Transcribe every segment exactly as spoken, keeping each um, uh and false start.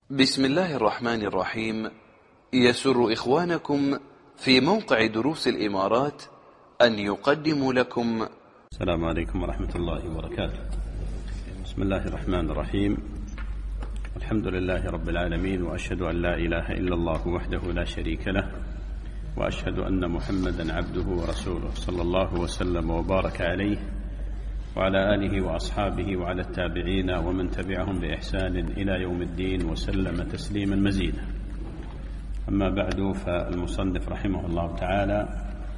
بسم الله الرحمن الرحيم. يسر إخوانكم في موقع دروس الإمارات أن يقدموا لكم. السلام عليكم ورحمة الله وبركاته. بسم الله الرحمن الرحيم. الحمد لله رب العالمين، وأشهد أن لا إله إلا الله وحده لا شريك له، وأشهد أن محمدا عبده ورسوله، صلى الله وسلم وبارك عليه وعلى آله وأصحابه وعلى التابعين ومن تبعهم بإحسان إلى يوم الدين وسلم تسليما مزيدا. أما بعد، فالمصنف رحمه الله تعالى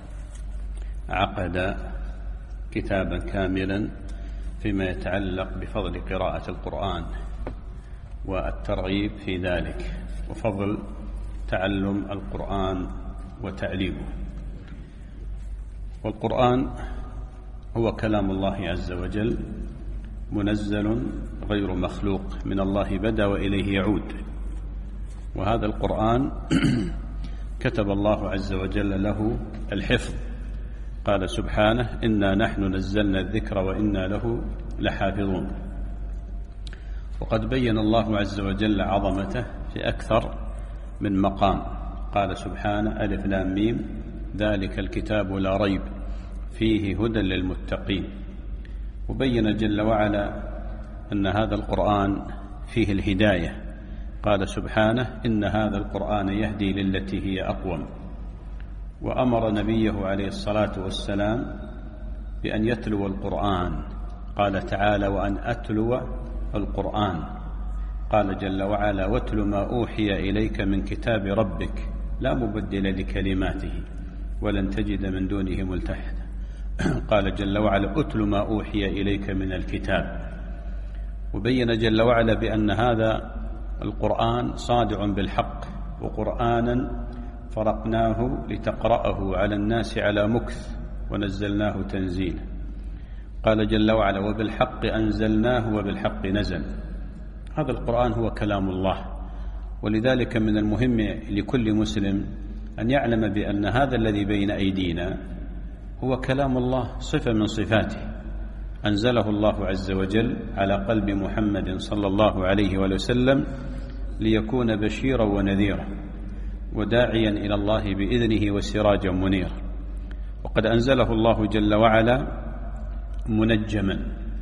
عقد كتابا كاملا فيما يتعلق بفضل قراءة القرآن والترغيب في ذلك، وفضل تعلم القرآن وتعليمه. والقرآن هو كلام الله عز وجل، منزل غير مخلوق، من الله بدأ وإليه يعود. وهذا القرآن كتب الله عز وجل له الحفظ، قال سبحانه: إنا نحن نزلنا الذكر وإنا له لحافظون. وقد بين الله عز وجل عظمته في أكثر من مقام، قال سبحانه: ألف لام ميم ذلك الكتاب لا ريب فيه هدى للمتقين. وبين جل وعلا أن هذا القرآن فيه الهداية، قال سبحانه: إن هذا القرآن يهدي للتي هي أقوم. وأمر نبيه عليه الصلاة والسلام بأن يتلو القرآن، قال تعالى: وأن أتلو القرآن. قال جل وعلا: واتل ما أوحي إليك من كتاب ربك لا مبدل لكلماته ولن تجد من دونه ملتحدا. قال جل وعلا: أتل ما أوحي إليك من الكتاب. وبين جل وعلا بأن هذا القرآن صادع بالحق، وقرآنا فرقناه لتقرأه على الناس على مكث ونزلناه تنزيلا. قال جل وعلا: وبالحق أنزلناه وبالحق نزل. هذا القرآن هو كلام الله، ولذلك من المهم لكل مسلم أن يعلم بأن هذا الذي بين أيدينا هو كلام الله، صفة من صفاته، أنزله الله عز وجل على قلب محمد صلى الله عليه وسلم ليكون بشيرا ونذيرا وداعيا إلى الله بإذنه وسراجا منيرا. وقد أنزله الله جل وعلا منجما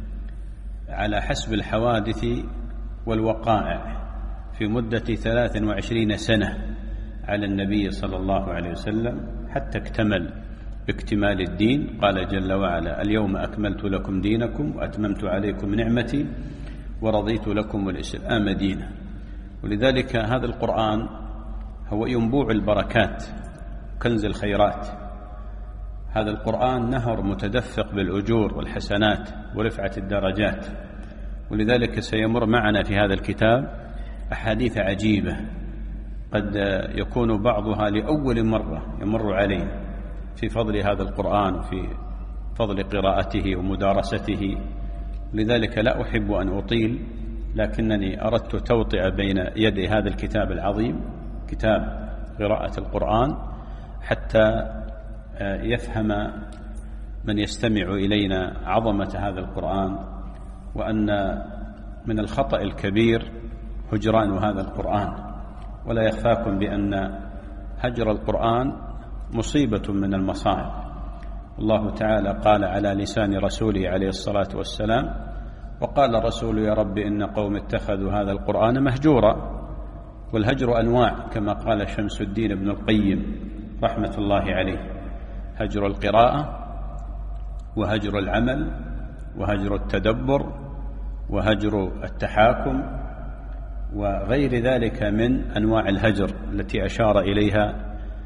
على حسب الحوادث والوقائع في مدة ثلاث وعشرين سنة على النبي صلى الله عليه وسلم، حتى اكتمل باكتمال الدين. قال جل وعلا: اليوم أكملت لكم دينكم وأتممت عليكم نعمتي ورضيت لكم الإسلام دينا. ولذلك هذا القرآن هو ينبوع البركات، كنز الخيرات. هذا القرآن نهر متدفق بالأجور والحسنات ورفعة الدرجات. ولذلك سيمر معنا في هذا الكتاب أحاديث عجيبة قد يكون بعضها لأول مرة يمر علينا في فضل هذا القرآن وفي فضل قراءته ومدارسته. لذلك لا أحب أن أطيل، لكنني أردت توطئة بين يدي هذا الكتاب العظيم، كتاب قراءة القرآن، حتى يفهم من يستمع إلينا عظمة هذا القرآن، وأن من الخطأ الكبير هجران هذا القرآن. ولا يخفاكم بأن هجر القرآن مصيبة من المصائب. الله تعالى قال على لسان رسوله عليه الصلاة والسلام: وقال الرسول يا رب إن قوم اتخذوا هذا القرآن مهجورا. والهجر أنواع، كما قال شمس الدين ابن القيم رحمة الله عليه: هجر القراءة، وهجر العمل، وهجر التدبر، وهجر التحاكم، وغير ذلك من أنواع الهجر التي أشار إليها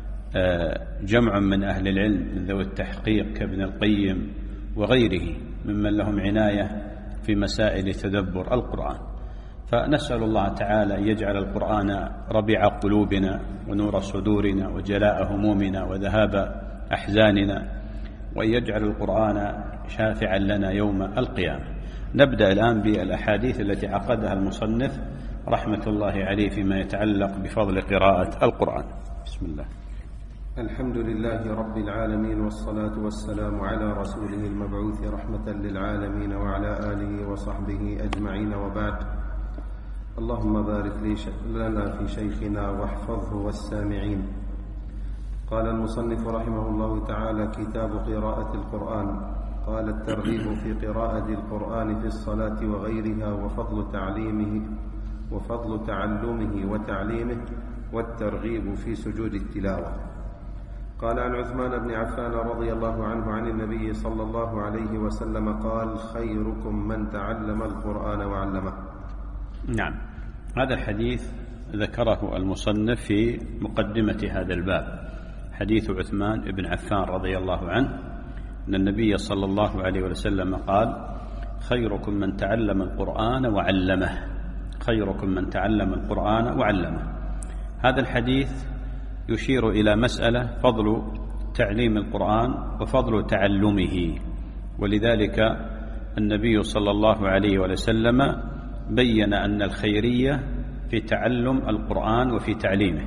جمع من أهل العلم من ذوي التحقيق كابن القيم وغيره ممن لهم عناية في مسائل تدبر القرآن. فنسأل الله تعالى أن يجعل القرآن ربيع قلوبنا ونور صدورنا وجلاء همومنا وذهاب أحزاننا، وأن يجعل القرآن شافعا لنا يوم القيامة. نبدأ الآن بالأحاديث التي عقدها المصنف رحمة الله عليه فيما يتعلق بفضل قراءة القرآن. بسم الله. الحمد لله رب العالمين، والصلاة والسلام على رسوله المبعوث رحمة للعالمين وعلى آله وصحبه أجمعين، وبعد. اللهم بارك لنا في شيخنا واحفظه والسامعين. قال المصنف رحمه الله تعالى: كتاب قراءة القرآن. قال: الترغيب في قراءة القرآن في الصلاة وغيرها، وفضل تعليمه وفضل تعلمه وتعليمه، والترغيب في سجود التلاوة. قال: عن عثمان بن عفان رضي الله عنه عن النبي صلى الله عليه وسلم قال: خيركم من تعلم القرآن وعلمه. نعم، هذا الحديث ذكره المصنف في مقدمة هذا الباب، حديث عثمان بن عفان رضي الله عنه أن النبي صلى الله عليه وسلم قال: خيركم من تعلم القرآن وعلمه. خيركم من تعلم القرآن وعلمه. هذا الحديث يشير إلى مسألة: فضل تعليم القرآن وفضل تعلمه. ولذلك النبي صلى الله عليه وسلم بين أن الخيرية في تعلم القرآن وفي تعليمه،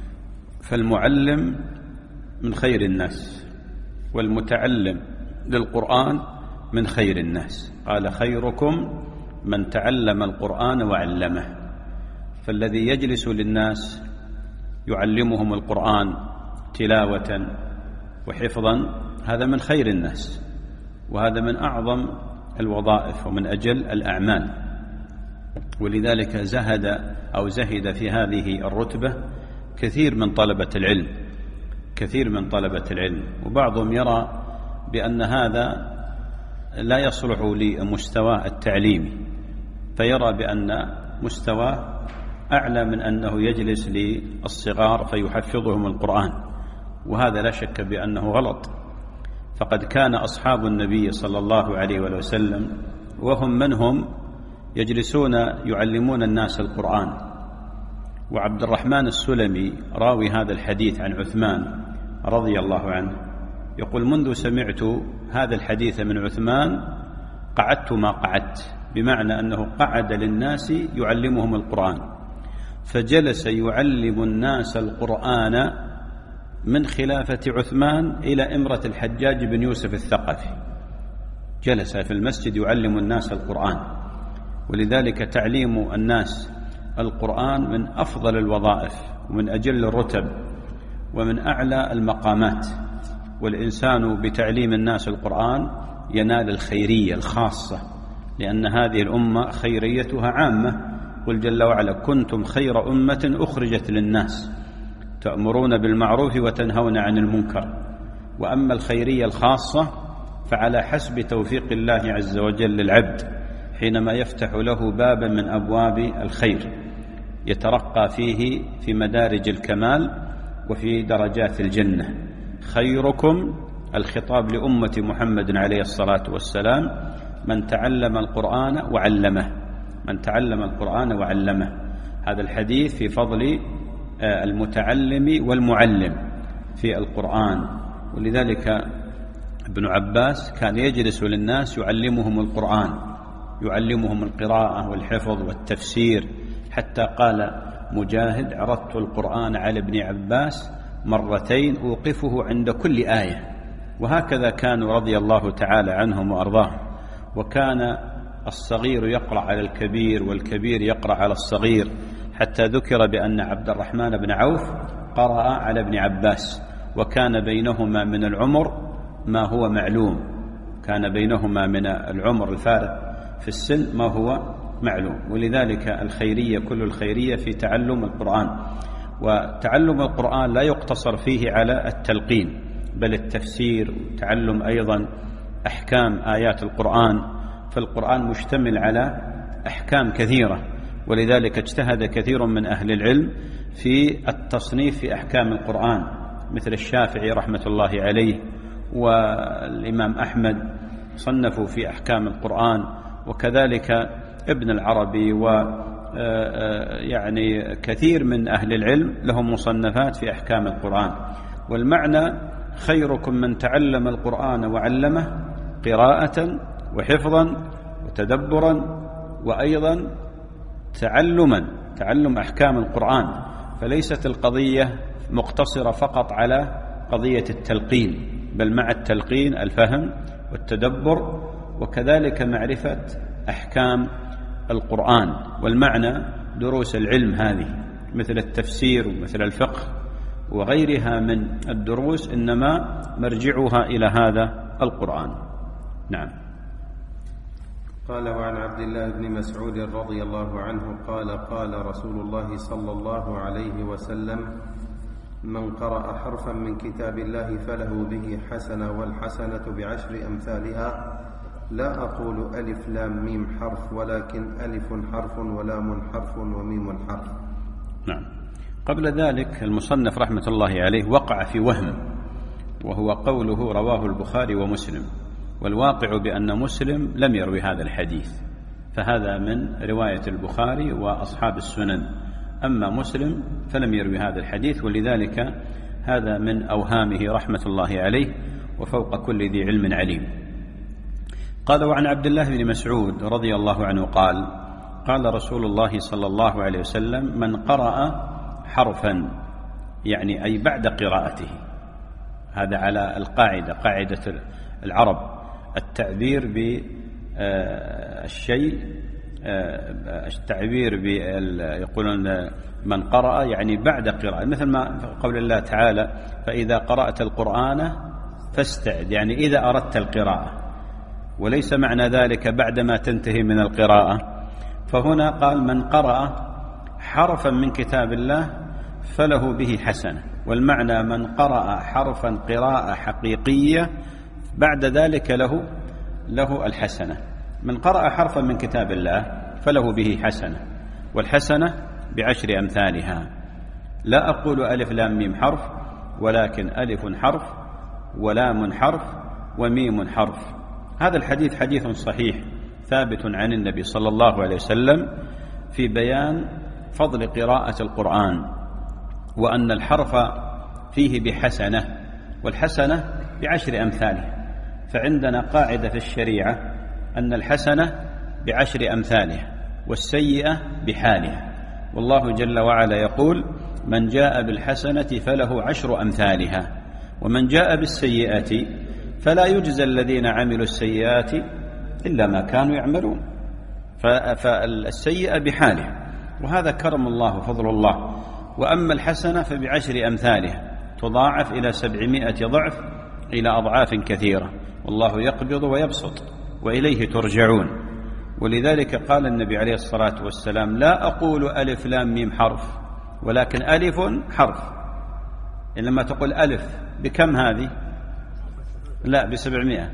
فالمعلم من خير الناس والمتعلم للقرآن من خير الناس. قال: خيركم من تعلم القرآن وعلمه. فالذي يجلس للناس يعلمهم القرآن تلاوة وحفظا هذا من خير الناس، وهذا من أعظم الوظائف ومن أجل الأعمال. ولذلك زهد أو زهد في هذه الرتبة كثير من طلبة العلم كثير من طلبة العلم وبعضهم يرى بأن هذا لا يصلح لمستوى التعليمي، فيرى بأن مستوى أعلى من أنه يجلس للصغار فيحفظهم القرآن، وهذا لا شك بأنه غلط. فقد كان أصحاب النبي صلى الله عليه وسلم وهم منهم يجلسون يعلمون الناس القرآن. وعبد الرحمن السلمي راوي هذا الحديث عن عثمان رضي الله عنه يقول: منذ سمعت هذا الحديث من عثمان قعدت ما قعدت، بمعنى أنه قعد للناس يعلمهم القرآن، فجلس يعلم الناس القرآن من خلافة عثمان إلى إمرة الحجاج بن يوسف الثقفي، جلس في المسجد يعلم الناس القرآن. ولذلك تعليم الناس القرآن من أفضل الوظائف ومن أجل الرتب ومن أعلى المقامات، والإنسان بتعليم الناس القرآن ينال الخيرية الخاصة، لأن هذه الأمة خيريتها عامة. قل جل وعلا: كنتم خير أمة أخرجت للناس تأمرون بالمعروف وتنهون عن المنكر. وأما الخيرية الخاصة فعلى حسب توفيق الله عز وجل للعبد، حينما يفتح له بابا من أبواب الخير يترقى فيه في مدارج الكمال وفي درجات الجنة. خيركم، الخطاب لأمة محمد عليه الصلاة والسلام، من تعلم القرآن وعلمه. من تعلم القرآن وعلمه. هذا الحديث في فضل المتعلم والمعلم في القرآن. ولذلك ابن عباس كان يجلس للناس يعلمهم القرآن، يعلمهم القراءة والحفظ والتفسير، حتى قال مجاهد: عرضت القرآن على ابن عباس مرتين أوقفه عند كل آية. وهكذا كانوا رضي الله تعالى عنهم وأرضاهم. وكان الصغير يقرأ على الكبير والكبير يقرأ على الصغير، حتى ذكر بأن عبد الرحمن بن عوف قرأ على ابن عباس، وكان بينهما من العمر ما هو معلوم، كان بينهما من العمر الفارق في السن ما هو معلوم. ولذلك الخيرية كل الخيرية في تعلم القرآن. وتعلم القرآن لا يقتصر فيه على التلقين، بل التفسير، وتعلم أيضا أحكام آيات القرآن، فالقرآن مشتمل على أحكام كثيرة. ولذلك اجتهد كثير من أهل العلم في التصنيف في أحكام القرآن، مثل الشافعي رحمة الله عليه والإمام أحمد صنفوا في أحكام القرآن، وكذلك ابن العربي و يعني كثير من أهل العلم لهم مصنفات في أحكام القرآن. والمعنى: خيركم من تعلم القرآن وعلمه، قراءة وحفظا وتدبرا وأيضا تعلما، تعلم أحكام القرآن. فليست القضية مقتصرة فقط على قضية التلقين، بل مع التلقين الفهم والتدبر، وكذلك معرفة أحكام القرآن. والمعنى دروس العلم هذه مثل التفسير ومثل الفقه وغيرها من الدروس إنما مرجعها إلى هذا القرآن. نعم. قال: وعن عبد الله بن مسعود رضي الله عنه قال: قال رسول الله صلى الله عليه وسلم: من قرأ حرفا من كتاب الله فله به حسنة والحسنة بعشر أمثالها، لا أقول ألف لام ميم حرف، ولكن ألف حرف ولام حرف وميم حرف. نعم. قبل ذلك المصنف رحمة الله عليه وقع في وهم، وهو قوله رواه البخاري ومسلم، والواقع بأن مسلم لم يروي هذا الحديث، فهذا من رواية البخاري وأصحاب السنن، أما مسلم فلم يروي هذا الحديث، ولذلك هذا من أوهامه رحمة الله عليه، وفوق كل ذي علم عليم. قال: وعن عبد الله بن مسعود رضي الله عنه قال: قال رسول الله صلى الله عليه وسلم: من قرأ حرفا، يعني أي بعد قراءته، هذا على القاعدة، قاعدة العرب التعبير بالشيء، التعبير يقولون من قرأ يعني بعد قراءة، مثل ما قول الله تعالى: فإذا قرأت القرآن فاستعد، يعني إذا أردت القراءة، وليس معنى ذلك بعدما تنتهي من القراءة. فهنا قال: من قرأ حرفا من كتاب الله فله به حسنة، والمعنى من قرأ حرفا قراءة حقيقية بعد ذلك له له الحسنة. من قرأ حرفا من كتاب الله فله به حسنة، والحسنة بعشر أمثالها. لا أقول ألف لام ميم حرف، ولكن ألف حرف ولام حرف وميم حرف. هذا الحديث حديث صحيح ثابت عن النبي صلى الله عليه وسلم في بيان فضل قراءة القرآن، وأن الحرف فيه بحسنة، والحسنة بعشر أمثاله. فعندنا قاعدة في الشريعة أن الحسنة بعشر أمثالها والسيئة بحالها، والله جل وعلا يقول: من جاء بالحسنة فله عشر أمثالها، ومن جاء بالسيئة فلا يجزى الذين عملوا السيئات إلا ما كانوا يعملون. فالسيئة بحالها، وهذا كرم الله وفضل الله. وأما الحسنة فبعشر أمثالها، تضاعف إلى سبعمائة ضعف، إلى أضعاف كثيرة، والله يقبض ويبسط وإليه ترجعون. ولذلك قال النبي عليه الصلاة والسلام: لا أقول ألف لام ميم حرف، ولكن ألف حرف. لما تقول ألف بكم هذه؟ لا، بسبعمائة.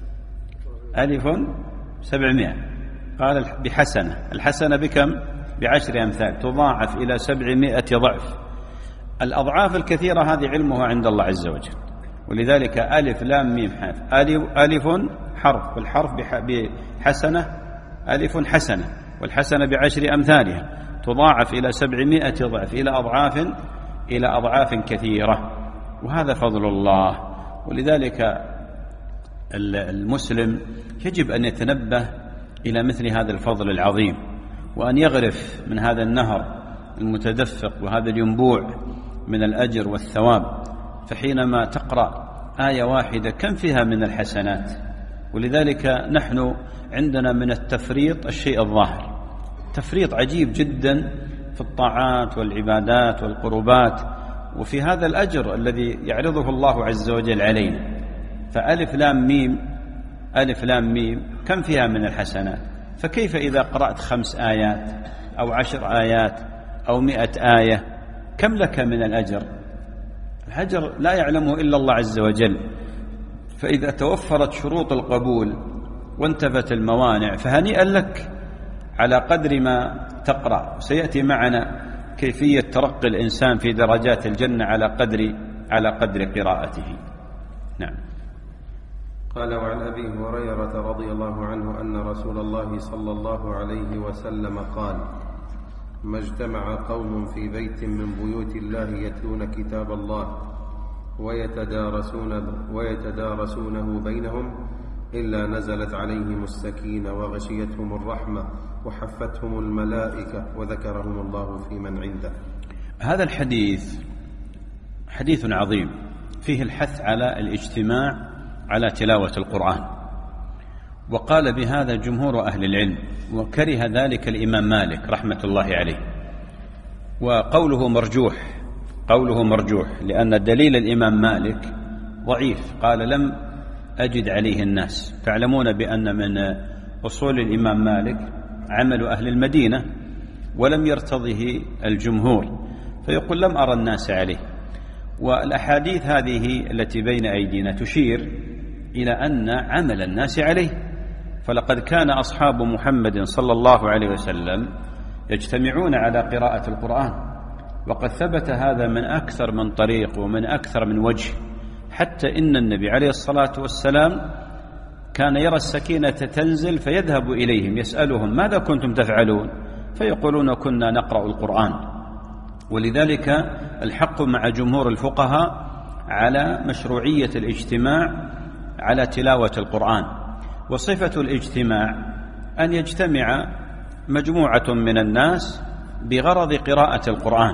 ألف سبعمائة. قال بحسنة، الحسنة بكم؟ بعشر أمثال، تضاعف إلى سبعمائة ضعف. الأضعاف الكثيرة هذه علمها عند الله عز وجل، ولذلك ألف لام ميم حرف، ألف حرف، والحرف بحسنة، ألف حسنة، والحسنة بعشر أمثالها، تضاعف إلى سبعمائة ضعف، إلى أضعاف إلى أضعاف كثيرة، وهذا فضل الله. ولذلك المسلم يجب أن يتنبه إلى مثل هذا الفضل العظيم، وأن يغرف من هذا النهر المتدفق وهذا الينبوع من الأجر والثواب. فحينما تقرأ آية واحدة كم فيها من الحسنات. ولذلك نحن عندنا من التفريط الشيء الظاهر، تفريط عجيب جدا في الطاعات والعبادات والقربات، وفي هذا الأجر الذي يعرضه الله عز وجل علينا. فألف لام ميم، ألف لام ميم كم فيها من الحسنات؟ فكيف إذا قرأت خمس آيات أو عشر آيات أو مئة آية، كم لك من الأجر؟ الأجر لا يعلمه إلا الله عز وجل. فإذا توفرت شروط القبول وانتفت الموانع فهنيئا لك على قدر ما تقرأ. سيأتي معنا كيفية ترقي الإنسان في درجات الجنة على قدر على قدر قراءته. نعم. قال: وعن أبي هريرة رضي الله عنه أن رسول الله صلى الله عليه وسلم قال: ما اجتمع قوم في بيت من بيوت الله يتلون كتاب الله ويتدارسون ويتدارسونه بينهم إلا نزلت عليهم السكينة وغشيتهم الرحمة وحفتهم الملائكة وذكرهم الله في من عنده. هذا الحديث حديث عظيم فيه الحث على الاجتماع على تلاوة القرآن، وقال بهذا جمهور أهل العلم، وكره ذلك الإمام مالك رحمة الله عليه. وقوله مرجوح، قوله مرجوح لأن دليل الإمام مالك ضعيف، قال لم أجد عليه الناس. تعلمون بأن من أصول الإمام مالك عمل أهل المدينة ولم يرتضه الجمهور، فيقول لم أرى الناس عليه. والأحاديث هذه التي بين أيدينا تشير إلى أن عمل الناس عليه، فلقد كان أصحاب محمد صلى الله عليه وسلم يجتمعون على قراءة القرآن، وقد ثبت هذا من أكثر من طريق ومن أكثر من وجه، حتى إن النبي عليه الصلاة والسلام كان يرى السكينة تنزل فيذهب إليهم يسألهم ماذا كنتم تفعلون؟ فيقولون كنا نقرأ القرآن. ولذلك الحق مع جمهور الفقهاء على مشروعية الاجتماع على تلاوة القرآن. وصفة الاجتماع أن يجتمع مجموعة من الناس بغرض قراءة القرآن،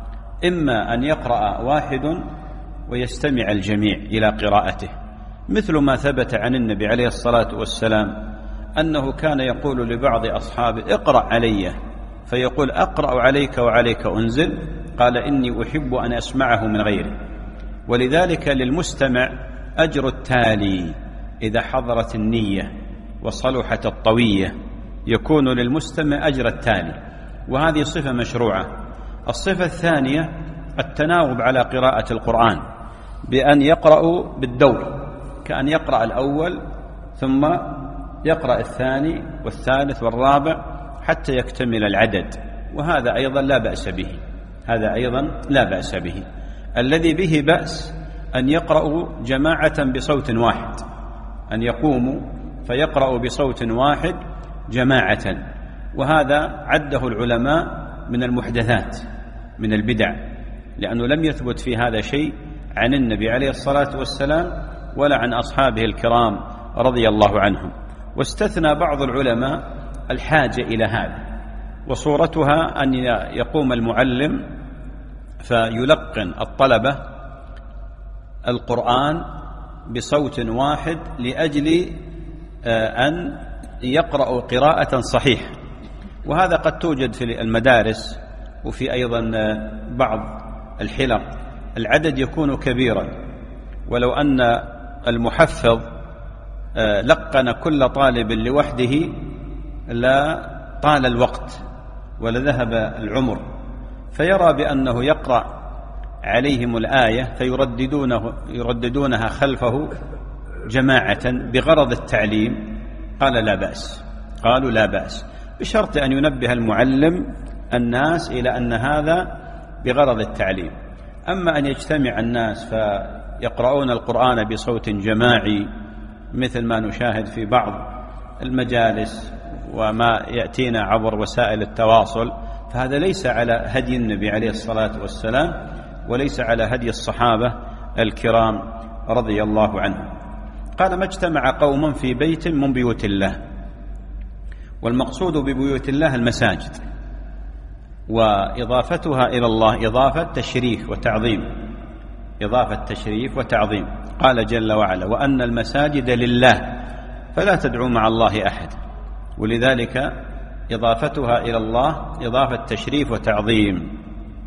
إما أن يقرأ واحد ويستمع الجميع إلى قراءته، مثل ما ثبت عن النبي عليه الصلاة والسلام أنه كان يقول لبعض أصحابه اقرأ علي، فيقول أقرأ عليك وعليك أنزل، قال إني أحب أن أسمعه من غيري. ولذلك للمستمع أجر التالي إذا حضرت النية وصلحت الطوية، يكون للمستمع أجر التالي، وهذه صفة مشروعة. الصفة الثانية التناوب على قراءة القرآن، بأن يقرأوا بالدور، كأن يقرأ الأول ثم يقرأ الثاني والثالث والرابع حتى يكتمل العدد، وهذا أيضا لا بأس به، هذا أيضا لا بأس به. الذي به بأس أن يقرأوا جماعة بصوت واحد، أن يقوموا فيقرأوا بصوت واحد جماعة، وهذا عده العلماء من المحدثات من البدع، لأنه لم يثبت في هذا شيء عن النبي عليه الصلاة والسلام ولا عن أصحابه الكرام رضي الله عنهم. واستثنى بعض العلماء الحاجة إلى هذا، وصورتها أن يقوم المعلم فيلقن الطلبة القرآن بصوت واحد لأجل أن يقرأوا قراءة صحيحة، وهذا قد توجد في المدارس وفي أيضا بعض الحلق، العدد يكون كبيرا، ولو أن المحفظ لقن كل طالب لوحده لا طال الوقت ولذهب العمر، فيرى بأنه يقرأ عليهم الآية فيرددونه يرددونها خلفه جماعة بغرض التعليم، قال لا بأس، قالوا لا بأس، بشرط أن ينبه المعلم الناس إلى أن هذا بغرض التعليم. أما أن يجتمع الناس فيقرؤون القرآن بصوت جماعي مثل ما نشاهد في بعض المجالس وما يأتينا عبر وسائل التواصل، فهذا ليس على هدي النبي عليه الصلاة والسلام وليس على هدي الصحابة الكرام رضي الله عنهم. قال ما اجتمع قوم في بيت من بيوت الله، والمقصود ببيوت الله المساجد، وإضافتها إلى الله إضافة تشريف وتعظيم، إضافة تشريف وتعظيم. قال جل وعلا وأن المساجد لله فلا تدعوا مع الله أحد، ولذلك إضافتها إلى الله إضافة تشريف وتعظيم.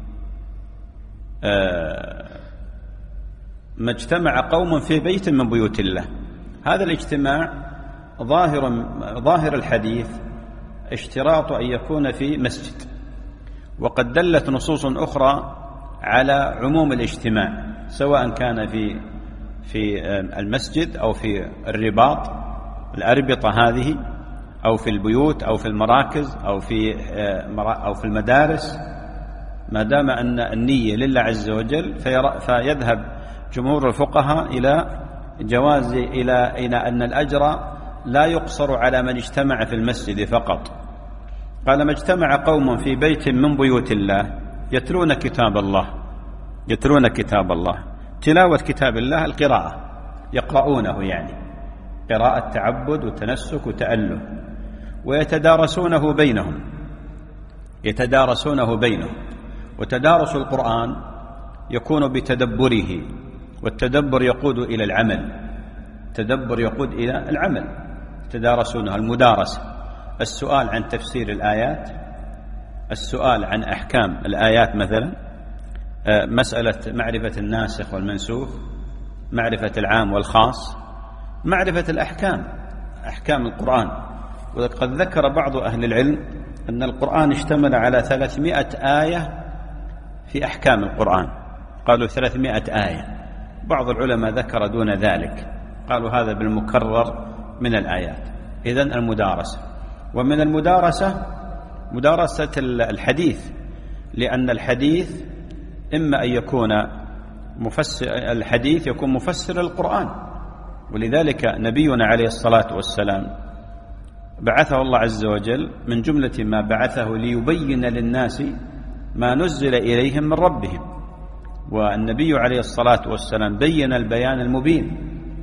آه ما اجتمع قوم في بيت من بيوت الله، هذا الاجتماع ظاهر ظاهر الحديث اشتراط أن يكون في مسجد، وقد دلت نصوص أخرى على عموم الاجتماع، سواء كان في في المسجد أو في الرباط الأربطة هذه، أو في البيوت أو في المراكز أو في أو في المدارس، ما دام أن النية لله عز وجل فيذهب جمهور الفقهاء إلى جواز إلى إلى أن الأجر لا يقصر على من اجتمع في المسجد فقط. قال ما اجتمع قوم في بيت من بيوت الله يتلون كتاب الله، يتلون كتاب الله، تلاوة كتاب الله القراءة، يقرؤونه يعني قراءة تعبد وتنسك وتأله، ويتدارسونه بينهم، يتدارسونه بينهم. وتدارس القرآن يكون بتدبره، والتدبر يقود إلى العمل، التدبر يقود إلى العمل. يتدارسونها، المدارسة، السؤال عن تفسير الآيات، السؤال عن أحكام الآيات مثلا، مسألة معرفة الناسخ والمنسوخ، معرفة العام والخاص، معرفة الأحكام، أحكام القرآن. وقد ذكر بعض أهل العلم أن القرآن اشتمل على ثلاثمائة آية في أحكام القرآن، قالوا ثلاثمائة آية. بعض العلماء ذكر دون ذلك، قالوا هذا بالمكرر من الآيات. إذن المدارسة. ومن المدارسة مدارسة الحديث، لأن الحديث إما أن يكون مفسر، الحديث يكون مفسر القرآن، ولذلك نبينا عليه الصلاة والسلام بعثه الله عز وجل من جملة ما بعثه ليبين للناس ما نزل إليهم من ربهم، والنبي عليه الصلاة والسلام بين البيان المبين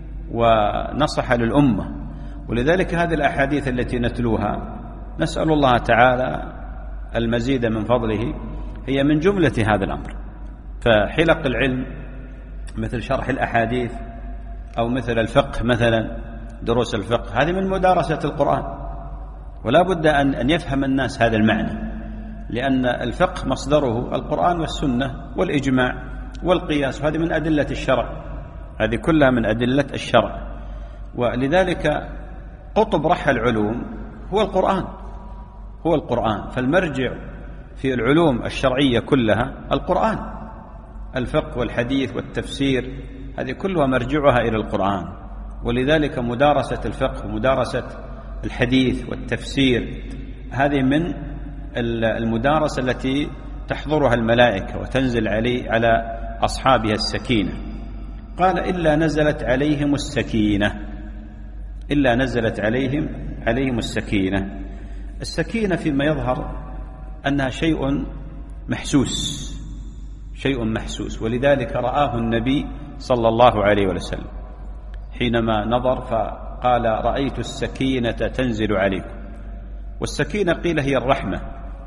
ونصح للأمة. ولذلك هذه الأحاديث التي نتلوها نسأل الله تعالى المزيد من فضله هي من جملة هذا الأمر. فحلق العلم مثل شرح الأحاديث أو مثل الفقه مثلا، دروس الفقه، هذه من مدارسة القرآن، ولا بد أن يفهم الناس هذا المعنى، لأن الفقه مصدره القرآن والسنة والإجماع والقياس، وهذه من أدلة الشرع، هذه كلها من أدلة الشرع. ولذلك قطب رحى العلوم هو القرآن، هو القرآن. فالمرجع في العلوم الشرعية كلها القرآن، الفقه والحديث والتفسير، هذه كلها مرجعها إلى القرآن. ولذلك مدارسة الفقه ومدارسة الحديث والتفسير هذه من المدارسة التي تحضرها الملائكة وتنزل علي على أصحابها السكينة. قال إلا نزلت عليهم السكينة، إلا نزلت عليهم عليهم السكينة. السكينة فيما يظهر أنها شيء محسوس، شيء محسوس، ولذلك رآه النبي صلى الله عليه وسلم حينما نظر فقال رأيت السكينة تنزل عليكم. والسكينة قيل هي الرحمة،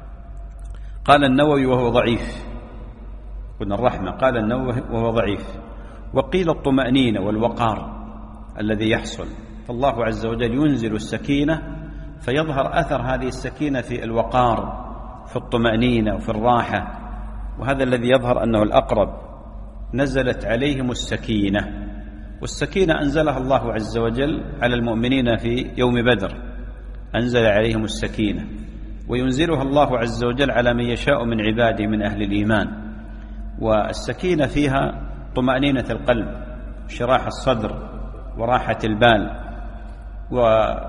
قال النووي وهو ضعيف، قلنا الرحمة، قال النووي وهو ضعيف. وقيل الطمأنينة والوقار الذي يحصل، فالله عز وجل ينزل السكينة فيظهر أثر هذه السكينة في الوقار، في الطمأنينة وفي الراحة، وهذا الذي يظهر أنه الأقرب. نزلت عليهم السكينة، والسكينة أنزلها الله عز وجل على المؤمنين في يوم بدر، أنزل عليهم السكينة، وينزلها الله عز وجل على من يشاء من عباده من أهل الإيمان. والسكينة فيها طمأنينة القلب، شراح الصدر، وراحة البال، و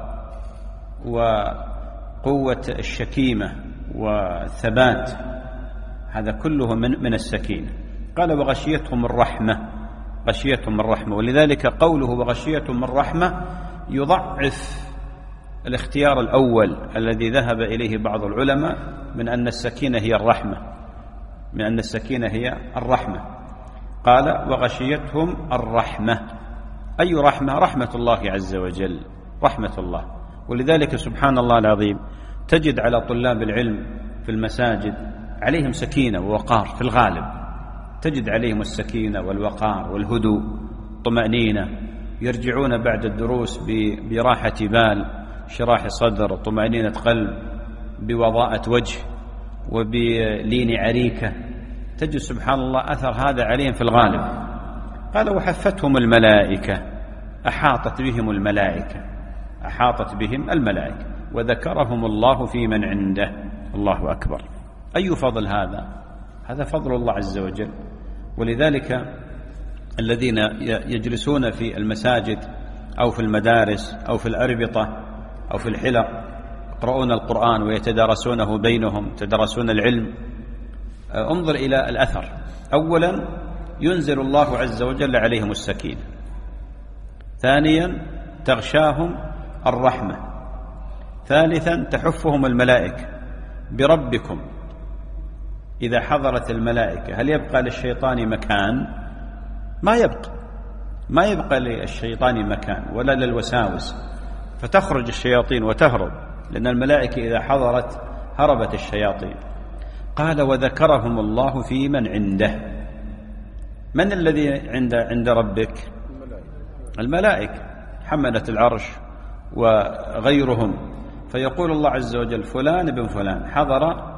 وقوة الشكيمة والثبات، هذا كله من من السكينة. قال وغشيتهم الرحمة، غشيتهم الرحمة. ولذلك قوله وغشيتهم الرحمة يضعف الاختيار الأول الذي ذهب إليه بعض العلماء من أن السكينة هي الرحمة، من أن السكينة هي الرحمة. قال وغشيتهم الرحمة، أي رحمة؟ رحمة الله عز وجل، رحمة الله. ولذلك سبحان الله العظيم تجد على طلاب العلم في المساجد عليهم سكينة ووقار، في الغالب تجد عليهم السكينة والوقار والهدوء، طمأنينة، يرجعون بعد الدروس براحة بال، شراح صدر، طمأنينة قلب، بوضاءة وجه، وبلين عريكة، تجد سبحان الله أثر هذا عليهم في الغالب. قال وحفتهم الملائكة، أحاطت بهم الملائكة، أحاطت بهم الملائكة، وذكرهم الله في من عنده. الله أكبر، أي فضل هذا؟ هذا فضل الله عز وجل. ولذلك الذين يجلسون في المساجد أو في المدارس أو في الأربطة أو في الحلق يقرؤون القرآن ويتدارسونه بينهم، يتدارسون العلم، انظر إلى الأثر. أولا ينزل الله عز وجل عليهم السكينة، ثانيا تغشاهم الرحمة، ثالثا تحفهم الملائكة بربكم. إذا حضرت الملائكة هل يبقى للشيطان مكان؟ ما يبقى، ما يبقى للشيطان مكان ولا للوساوس، فتخرج الشياطين وتهرب، لأن الملائكة إذا حضرت هربت الشياطين. قال وذكرهم الله في من عنده. من الذي عند عند ربك؟ الملائكة، حملة العرش وغيرهم، فيقول الله عز وجل فلان بن فلان حضر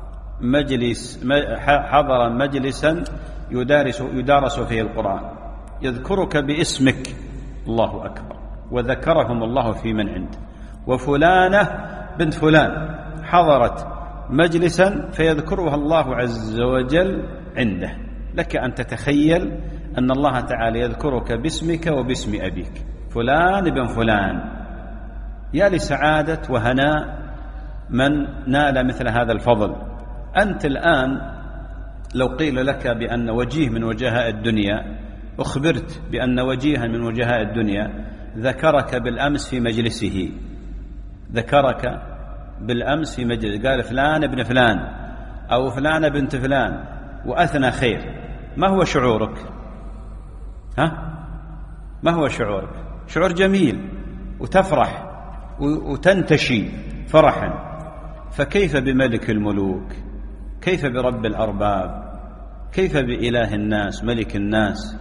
مجلس حضر مجلسا يدارس يدارس فيه القرآن، يذكرك باسمك، الله أكبر، وذكرهم الله في من عنده. وفلانة بنت فلان حضرت مجلسا فيذكرها الله عز وجل عنده. لك أن تتخيل أن الله تعالى يذكرك باسمك وباسم أبيك، فلان بن فلان. يا لسعادة وهناء من نال مثل هذا الفضل. أنت الآن لو قيل لك بأن وجيه من وجهاء الدنيا، أخبرت بأن وجيها من وجهاء الدنيا ذكرك بالأمس في مجلسه، ذكرك بالأمس في مجلس، قال فلان ابن فلان أو فلان بنت فلان وأثنى خير، ما هو شعورك؟ ها؟ ما هو شعورك؟ شعور جميل، وتفرح وتنتشي فرحا. فكيف بملك الملوك؟ كيف برب الأرباب؟ كيف بإله الناس ملك الناس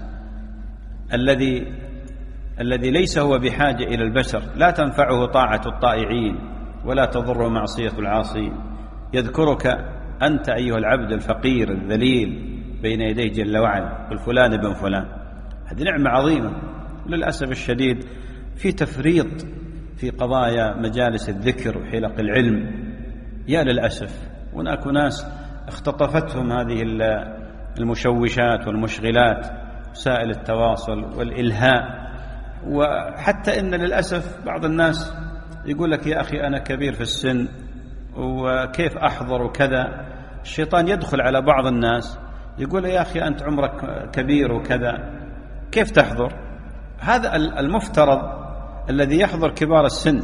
الذي الذي ليس هو بحاجة إلى البشر، لا تنفعه طاعة الطائعين ولا تضر معصية العاصين، يذكرك أنت أيها العبد الفقير الذليل بين يديه جل وعلا، قل فلان بن فلان. هذه نعمة عظيمة. للأسف الشديد في تفريط في قضايا مجالس الذكر وحلق العلم، يا للأسف. هناك ناس اختطفتهم هذه المشوشات والمشغلات، وسائل التواصل والإلهاء. وحتى إن للأسف بعض الناس يقول لك يا أخي أنا كبير في السن وكيف أحضر وكذا. الشيطان يدخل على بعض الناس يقول يا أخي أنت عمرك كبير وكذا، كيف تحضر؟ هذا المفترض الذي يحضر كبار السن،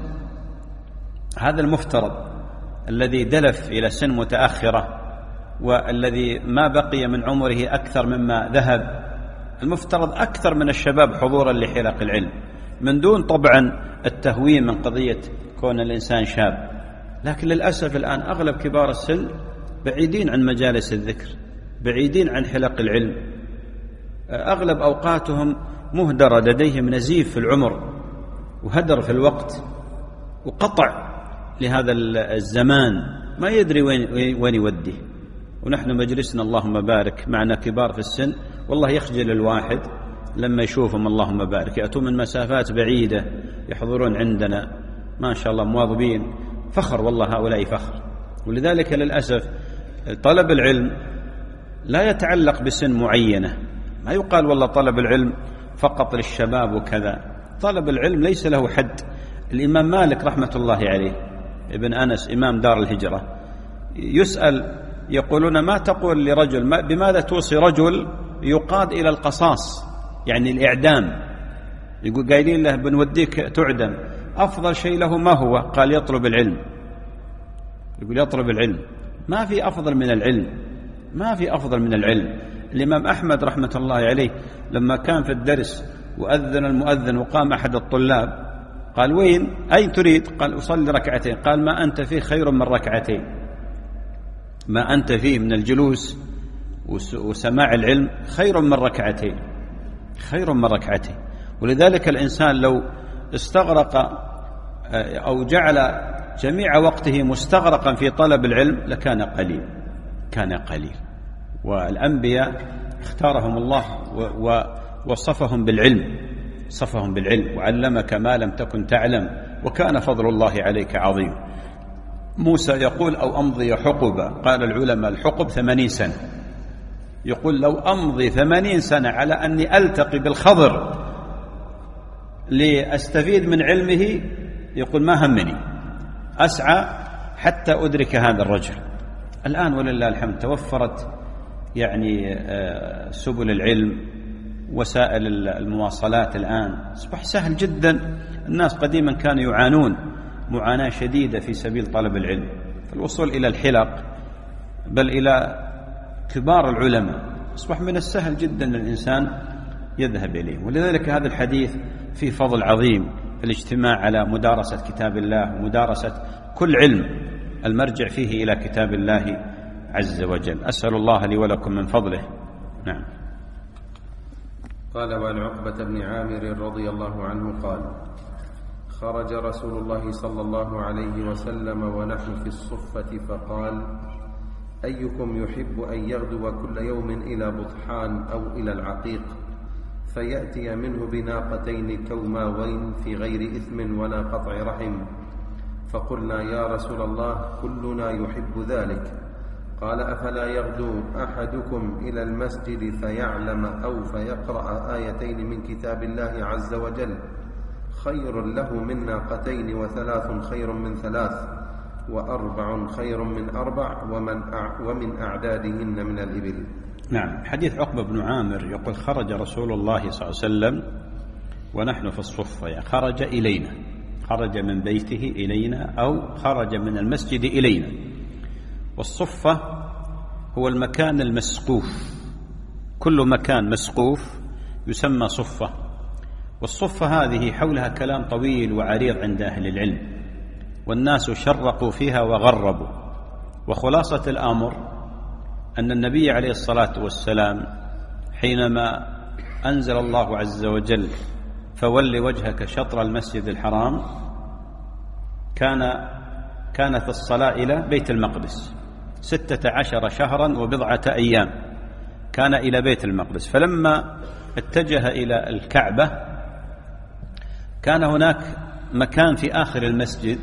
هذا المفترض الذي دلف إلى سن متأخرة والذي ما بقي من عمره أكثر مما ذهب، المفترض أكثر من الشباب حضورا لحلق العلم، من دون طبعا التهوين من قضية كون الإنسان شاب. لكن للأسف الآن أغلب كبار السن بعيدين عن مجالس الذكر، بعيدين عن حلق العلم، أغلب أوقاتهم مهدرة، لديهم نزيف في العمر وهدر في الوقت وقطع لهذا الزمان، ما يدري وين, وين يوديه. ونحن مجلسنا اللهم بارك معنا كبار في السن، والله يخجل الواحد لما يشوفهم اللهم بارك، يأتون من مسافات بعيدة يحضرون عندنا ما شاء الله مواظبين، فخر والله، هؤلاء فخر. ولذلك للأسف طلب العلم لا يتعلق بسن معينة، ما يقال والله طلب العلم فقط للشباب وكذا. طلب العلم ليس له حد. الإمام مالك رحمة الله عليه ابن أنس إمام دار الهجرة يسأل، يقولون ما تقول لرجل، بماذا توصي رجل يقاد إلى القصاص يعني الإعدام، يقول قايلين له بنوديك تعدم، أفضل شيء له ما هو؟ قال يطلب العلم. يقول يطلب العلم، ما في أفضل من العلم، ما في أفضل من العلم. الإمام أحمد رحمة الله عليه لما كان في الدرس وأذن المؤذن وقام أحد الطلاب قال وين أين تريد؟ قال أصلي ركعتين. قال ما أنت فيه خير من ركعتين، ما أنت فيه من الجلوس وسماع العلم خير من ركعتين، خير من ركعتين. ولذلك الإنسان لو استغرق أو جعل جميع وقته مستغرقا في طلب العلم لكان قليل، كان قليل. والأنبياء اختارهم الله ووصفهم بالعلم، صفهم بالعلم، وعلمك ما لم تكن تعلم وكان فضل الله عليك عظيم. موسى يقول أو أمضي حقبة، قال العلماء الحقب ثمانين سنة، يقول لو أمضي ثمانين سنة على أني ألتقي بالخضر لأستفيد من علمه، يقول ما همني، أسعى حتى أدرك هذا الرجل. الآن ولله الحمد توفرت يعني سبل العلم، وسائل المواصلات الآن أصبح سهل جدا. الناس قديما كانوا يعانون معاناة شديدة في سبيل طلب العلم، فالوصول إلى الحلق بل إلى كبار العلماء أصبح من السهل جدا للإنسان يذهب إليه. ولذلك هذا الحديث فيه فضل عظيم، الاجتماع على مدارسة كتاب الله ومدارسة كل علم، المرجع فيه إلى كتاب الله عز وجل. أسأل الله لي ولكم من فضله. نعم. قال وعن عقبة بن عامر رضي الله عنه قال خرج رسول الله صلى الله عليه وسلم ونحن في الصفة فقال: أيكم يحب أن يغدو كل يوم إلى بطحان أو إلى العقيق فيأتي منه بناقتين كوماوين في غير إثم ولا قطع رحم؟ فقلنا: يا رسول الله كلنا يحب ذلك. قال: أفلا يغدو أحدكم إلى المسجد فيعلم أو فيقرأ آيتين من كتاب الله عز وجل خير له من ناقتين، وثلاث خير من ثلاث، وأربع خير من أربع، ومن ومن أعدادهن من الإبل. نعم. حديث عقبة بن عامر يقول: خرج رسول الله صلى الله عليه وسلم ونحن في الصفة، يعني خرج إلينا، خرج من بيته إلينا أو خرج من المسجد إلينا. والصفة هو المكان المسقوف، كل مكان مسقوف يسمى صفة. والصفة هذه حولها كلام طويل وعريض عند أهل العلم، والناس شرقوا فيها وغربوا. وخلاصة الأمر أن النبي عليه الصلاة والسلام حينما أنزل الله عز وجل: فول وجهك شطر المسجد الحرام، كان كانت الصلاة إلى بيت المقدس ستة عشر شهرا وبضعة أيام، كان إلى بيت المقدس. فلما اتجه إلى الكعبة كان هناك مكان في آخر المسجد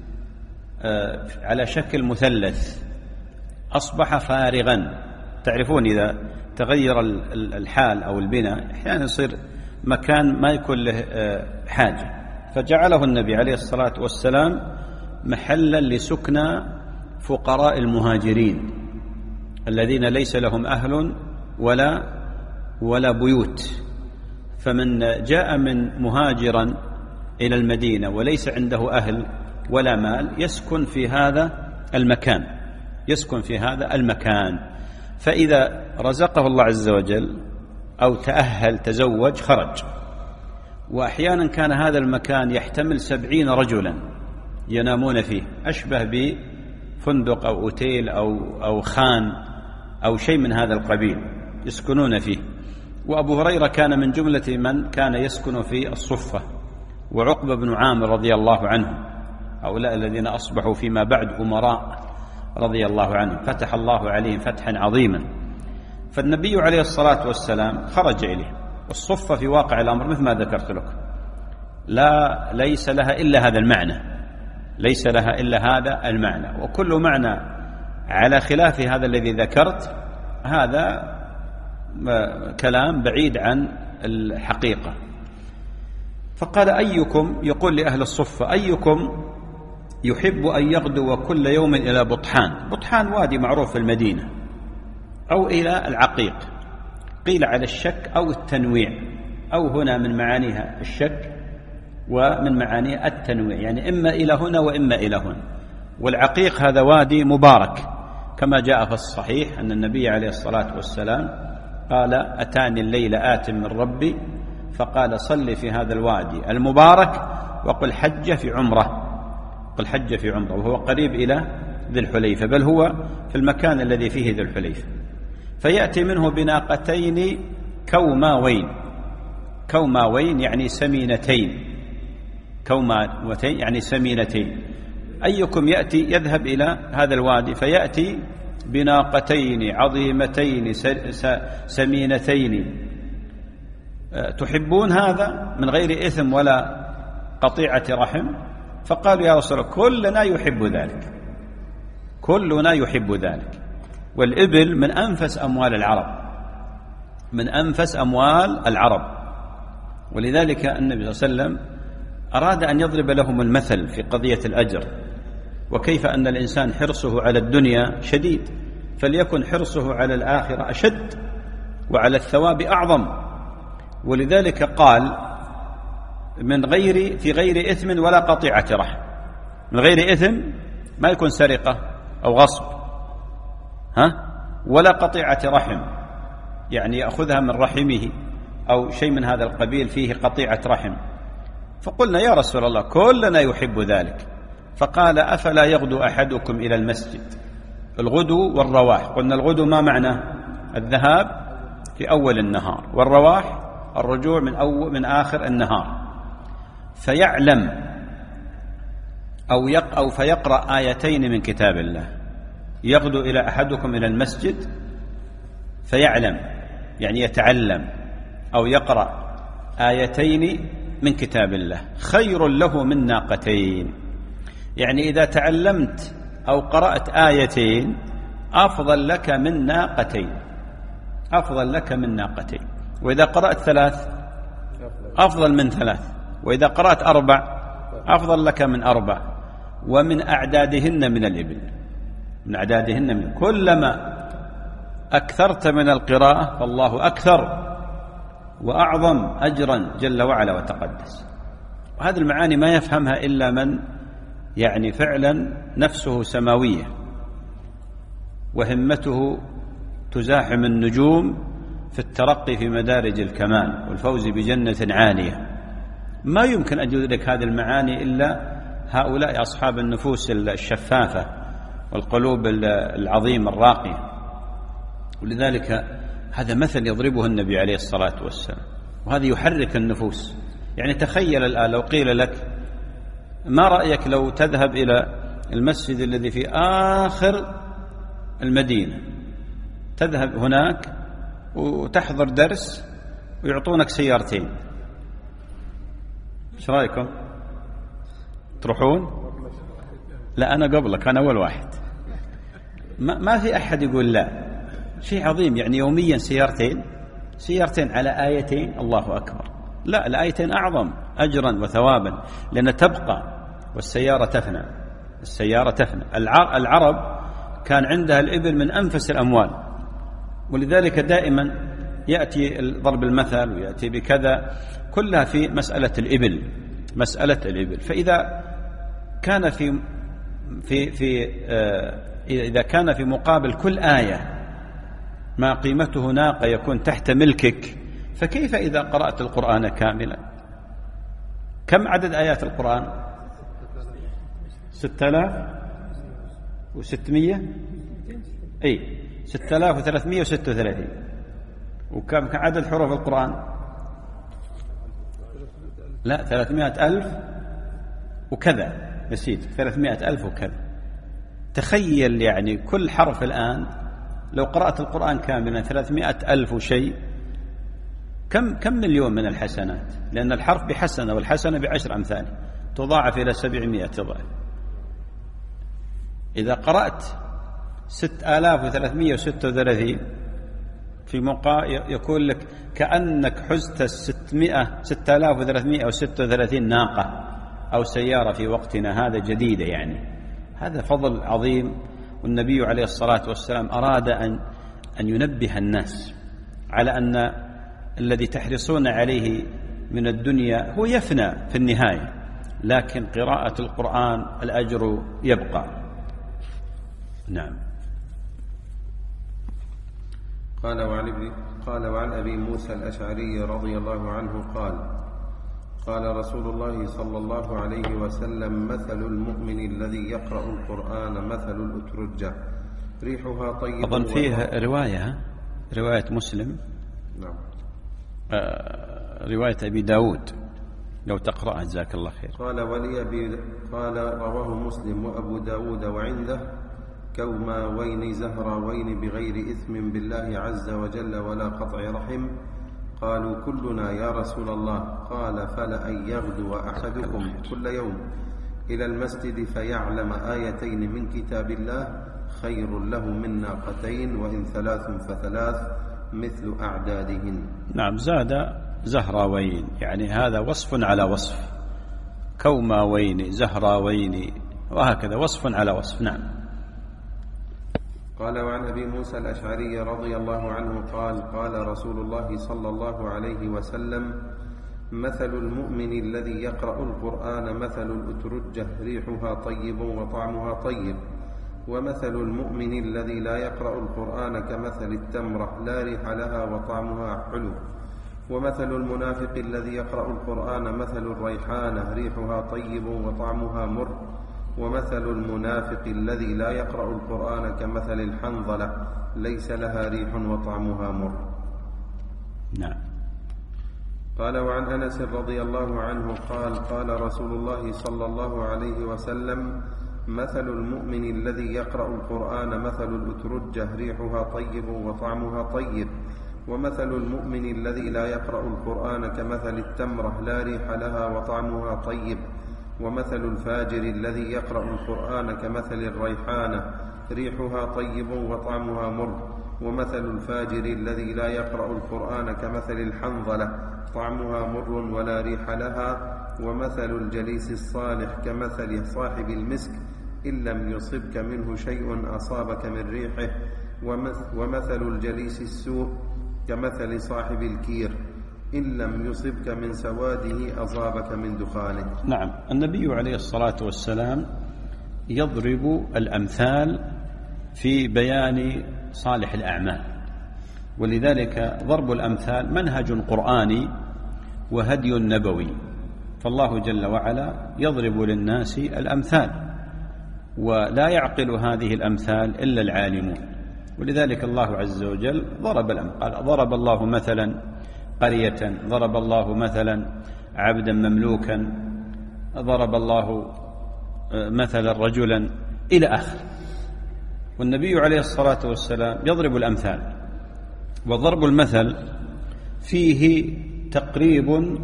على شكل مثلث أصبح فارغا. تعرفون إذا تغير الحال أو البناء أحيانا يصير مكان ما يكون له حاجة، فجعله النبي عليه الصلاة والسلام محلا لسكنى فقراء المهاجرين الذين ليس لهم أهل ولا ولا بيوت. فمن جاء من مهاجرا إلى المدينة وليس عنده أهل ولا مال يسكن في هذا المكان، يسكن في هذا المكان. فإذا رزقه الله عز وجل أو تأهل تزوج خرج. وأحيانا كان هذا المكان يحتمل سبعين رجلا ينامون فيه، أشبه بفندق أو أوتيل أو, أو خان أو شيء من هذا القبيل يسكنون فيه. وأبو هريرة كان من جملة من كان يسكن في الصفة، وعقبة بن عامر رضي الله عنه، هؤلاء الذين أصبحوا فيما بعد أمراء رضي الله عنهم، فتح الله عليهم فتحا عظيما. فالنبي عليه الصلاة والسلام خرج إليه. والصفة في واقع الأمر مثل ما ذكرت لكم لا ليس لها إلا هذا المعنى، ليس لها إلا هذا المعنى. وكل معنى على خلاف هذا الذي ذكرت هذا كلام بعيد عن الحقيقة. فقال: أيكم، يقول لأهل الصفة: أيكم يحب أن يغدو كل يوم إلى بطحان. بطحان وادي معروف في المدينة، أو إلى العقيق. قيل على الشك أو التنويع، أو هنا من معانيها الشك ومن معانيها التنويع، يعني إما إلى هنا وإما إلى هنا. والعقيق هذا وادي مبارك كما جاء في الصحيح أن النبي عليه الصلاة والسلام قال: أتاني الليل آت من ربي فقال: صل في هذا الوادي المبارك وقل حج في عمره، قل حج في عمره، وهو قريب إلى ذي الحليفة، بل هو في المكان الذي فيه ذي الحليفة. فيأتي منه بناقتين كوماوين، كوماوين يعني سمينتين، كوماوتين يعني سمينتين. أيكم يأتي يذهب إلى هذا الوادي فيأتي بناقتين عظيمتين سمينتين، تحبون هذا من غير إثم ولا قطيعة رحم؟ فقالوا: يا رسول الله كلنا يحب ذلك، كلنا يحب ذلك. والإبل من أنفس أموال العرب، من أنفس أموال العرب. ولذلك النبي صلى الله عليه وسلم أراد أن يضرب لهم المثل في قضية الأجر، وكيف أن الإنسان حرصه على الدنيا شديد، فليكن حرصه على الآخرة أشد وعلى الثواب أعظم. ولذلك قال: من غير في غير إثم ولا قطيعة رحم. من غير إثم ما يكون سرقة أو غصب، ها، ولا قطيعة رحم يعني يأخذها من رحمه أو شيء من هذا القبيل فيه قطيعة رحم. فقلنا: يا رسول الله كلنا يحب ذلك. فقال: أفلا يغدو أحدكم إلى المسجد؟ الغدو والرواح، قلنا الغدو ما معنى؟ الذهاب في أول النهار، والرواح الرجوع من أول من آخر النهار. فيعلم أو, يق أو فيقرأ آيتين من كتاب الله. يغدو إلى أحدكم إلى المسجد فيعلم، يعني يتعلم، أو يقرأ آيتين من كتاب الله خير له من ناقتين. يعني إذا تعلمت أو قرأت آيتين أفضل لك من ناقتين، أفضل لك من ناقتين. وإذا قرأت ثلاث أفضل من ثلاث، وإذا قرأت أربع أفضل لك من أربع، ومن أعدادهن من الإبل، من أعدادهن من. كلما أكثرت من القراءة فالله أكثر وأعظم أجرا جل وعلا وتقدس. وهذه المعاني ما يفهمها إلا من يعني فعلا نفسه سماوية وهمته تزاحم النجوم في الترقي في مدارج الكمال والفوز بجنة عالية. ما يمكن أن يدرك هذه المعاني إلا هؤلاء أصحاب النفوس الشفافة والقلوب العظيمة الراقية. ولذلك هذا مثل يضربه النبي عليه الصلاة والسلام، وهذا يحرك النفوس. يعني تخيل الآن لو قيل لك ما رأيك لو تذهب إلى المسجد الذي في آخر المدينة، تذهب هناك وتحضر درس ويعطونك سيارتين، ايش رأيكم؟ تروحون؟ لا أنا قبلك، أنا أول واحد. ما, ما في أحد يقول لا. شيء عظيم، يعني يوميا سيارتين، سيارتين على آيتين، الله أكبر. لا، الآيتين أعظم أجرا وثوابا، لأن تبقى والسيارة تفنى، السيارة تفنى. العرب كان عندها الإبل من أنفس الأموال، ولذلك دائما يأتي ضرب المثل ويأتي بكذا كلها في مسألة الإبل، مسألة الإبل. فإذا كان في في في آه إذا كان في مقابل كل آية ما قيمته ناقة يكون تحت ملكك، فكيف إذا قرأت القرآن كاملا؟ كم عدد آيات القرآن؟ ستة آلاف وستمية، أي ستة آلاف وثلاثمية وستة وثلاثين. وكم عدد حروف القرآن؟ لا، ثلاثمائة ألف وكذا، نسيت، ثلاثمائة ألف وكذا. تخيل يعني كل حرف الآن لو قرأت القرآن كاملا ثلاثمائة ألف وشيء، كم كم مليون من الحسنات، لأن الحرف بحسنة والحسنة بعشر أمثاله، تضاعف إلى سبعمائة ضعف. إذا قرأت ستة آلاف وثلاثمائة وستة وثلاثين في موقع يقول لك كأنك حزت ستمائة ستة آلاف وثلاثمائة وستة وثلاثين ناقة أو سيارة في وقتنا هذا جديدة. يعني هذا فضل عظيم. والنبي عليه الصلاة والسلام أراد أن أن ينبه الناس على أن الذي تحرصون عليه من الدنيا هو يفنى في النهاية، لكن قراءة القرآن الأجر يبقى. نعم. قال وعن, قال وعن أبي موسى الأشعري رضي الله عنه قال قال رسول الله صلى الله عليه وسلم مثل المؤمن الذي يقرأ القرآن مثل الأترجة ريحها طيب. أظن فيه رواية رواية مسلم. نعم. آه رواية أبي داود لو تقرأها جزاك الله خير. قال ولي أبي قال رواه مسلم وأبو داود وعنده كوما وين زهراوين بغير إثم بالله عز وجل ولا قطع رحم. قالوا كلنا يا رسول الله. قال فلأن يغدو أحدكم كل يوم إلى المسجد فيعلم آيتين من كتاب الله خير له من ناقتين وإن ثلاث فثلاث مثل أعدادهن. نعم. زاد زهراوين، يعني هذا وصف على وصف، كوماوين زهراوين وهكذا وصف على وصف. نعم. قال وعن أبي موسى الأشعري رضي الله عنه قال قال رسول الله صلى الله عليه وسلم مثل المؤمن الذي يقرأ القرآن مثل الأترجة ريحها طيب وطعمها طيب، ومثل المؤمن الذي لا يقرأ القرآن كمثل التمرة لا ريح لها وطعمها حلو، ومثل المنافق الذي يقرأ القرآن مثل الريحانة ريحها طيب وطعمها مر، ومثل المنافق الذي لا يقرأ القرآن كمثل الحنظلة ليس لها ريح وطعمها مر. نعم. قال: وعن أنس رضي الله عنه قال: قال رسول الله صلى الله عليه وسلم: مثل المؤمن الذي يقرأ القرآن مثل الأترجة ريحها طيب وطعمها طيب، ومثل المؤمن الذي لا يقرأ القرآن كمثل التمرة لا ريح لها وطعمها طيب، ومثل الفاجر الذي يقرأ القرآن كمثل الريحانة ريحها طيب وطعمها مر، ومثل الفاجر الذي لا يقرأ القرآن كمثل الحنظلة طعمها مر ولا ريح لها، ومثل الجليس الصالح كمثل صاحب المسك إن لم يصبك منه شيء أصابك من ريحه، ومثل الجليس السوء كمثل صاحب الكير إن لم يصبك من سواده أصابك من دخانه. نعم، النبي عليه الصلاة والسلام يضرب الأمثال في بيان صالح الأعمال، ولذلك ضرب الأمثال منهج قرآني وهدي نبوي، فالله جل وعلا يضرب للناس الأمثال، ولا يعقل هذه الأمثال إلا العالمون، ولذلك الله عز وجل ضرب الأمثال. قال: ضرب الله مثلا قرية، ضرب الله مثلا عبدا مملوكا، ضرب الله مثلا رجلا، إلى آخر. والنبي عليه الصلاة والسلام يضرب الأمثال، وضرب المثل فيه تقريب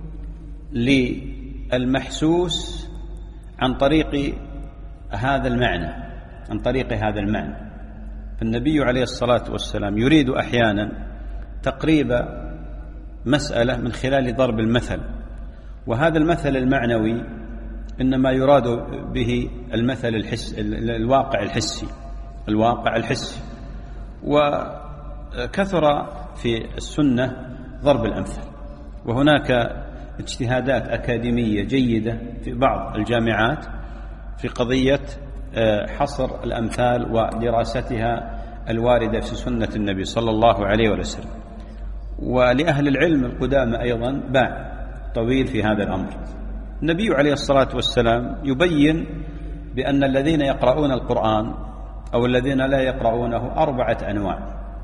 للمحسوس عن طريق هذا المعنى عن طريق هذا المعنى فالنبي عليه الصلاة والسلام يريد أحيانا تقريب مسألة من خلال ضرب المثل، وهذا المثل المعنوي إنما يراد به المثل الحس الواقع الحسي الواقع الحسي وكثر في السنة ضرب الأمثال، وهناك اجتهادات أكاديمية جيدة في بعض الجامعات في قضية حصر الأمثال ودراستها الواردة في سنة النبي صلى الله عليه وسلم. ولأهل العلم القدامى أيضا باع طويل في هذا الأمر. النبي عليه الصلاة والسلام يبين بأن الذين يقرؤون القرآن أو الذين لا يقرؤونه أربعة أنواع،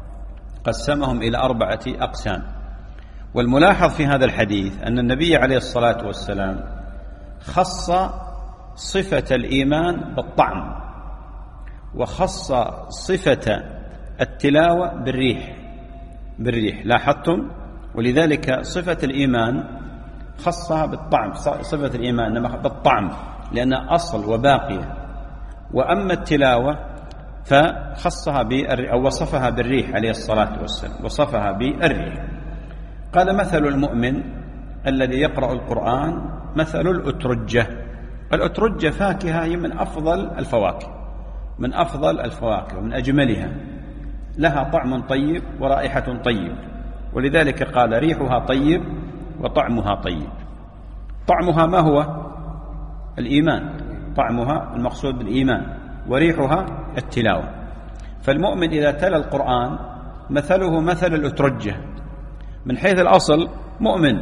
قسمهم إلى أربعة أقسام. والملاحظ في هذا الحديث أن النبي عليه الصلاة والسلام خص صفة الإيمان بالطعم، وخص صفة التلاوة بالريح بالريح لاحظتم؟ ولذلك صفة الإيمان خصها بالطعم، صفة الإيمان بالطعم لأنها أصل وباقية، وأما التلاوة فخصها بالريح أو وصفها بالريح عليه الصلاة والسلام، وصفها بالريح. قال: مثل المؤمن الذي يقرأ القرآن مثل الأترجة. الأترجة فاكهة هي من أفضل الفواكه من أفضل الفواكه ومن أجملها، لها طعم طيب ورائحة طيب، ولذلك قال: ريحها طيب وطعمها طيب. طعمها ما هو؟ الإيمان، طعمها المقصود بالإيمان، وريحها التلاوة. فالمؤمن إذا تلا القرآن مثله مثل الأترجة، من حيث الأصل مؤمن،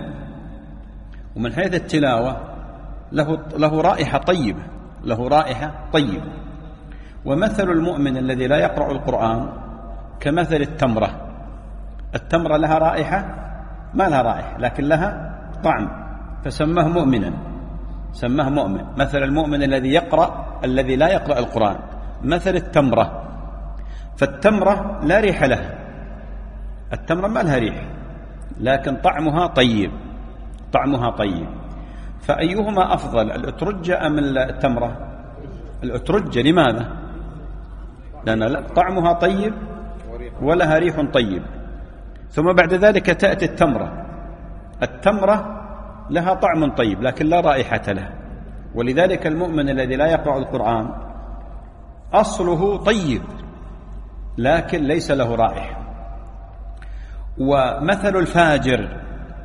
ومن حيث التلاوة له, له رائحة طيبة له رائحة طيبة. ومثل المؤمن الذي لا يقرأ القرآن كمثل التمرة. التمرة لها رائحة؟ ما لها رائحة، لكن لها طعم، فسماه مؤمنا سماه مؤمن. مثل المؤمن الذي يقرأ الذي لا يقرأ القرآن مثل التمرة. فالتمرة لا ريح لها، التمرة ما لها ريح، لكن طعمها طيب طعمها طيب. فأيهما أفضل، الأترجة أم التمرة؟ الأترجة. لماذا؟ لأن طعمها طيب ولها ريح طيب. ثم بعد ذلك تأتي التمرة. التمرة لها طعم طيب لكن لا رائحة لها، ولذلك المؤمن الذي لا يقرأ القرآن أصله طيب لكن ليس له رائحة. ومثل الفاجر،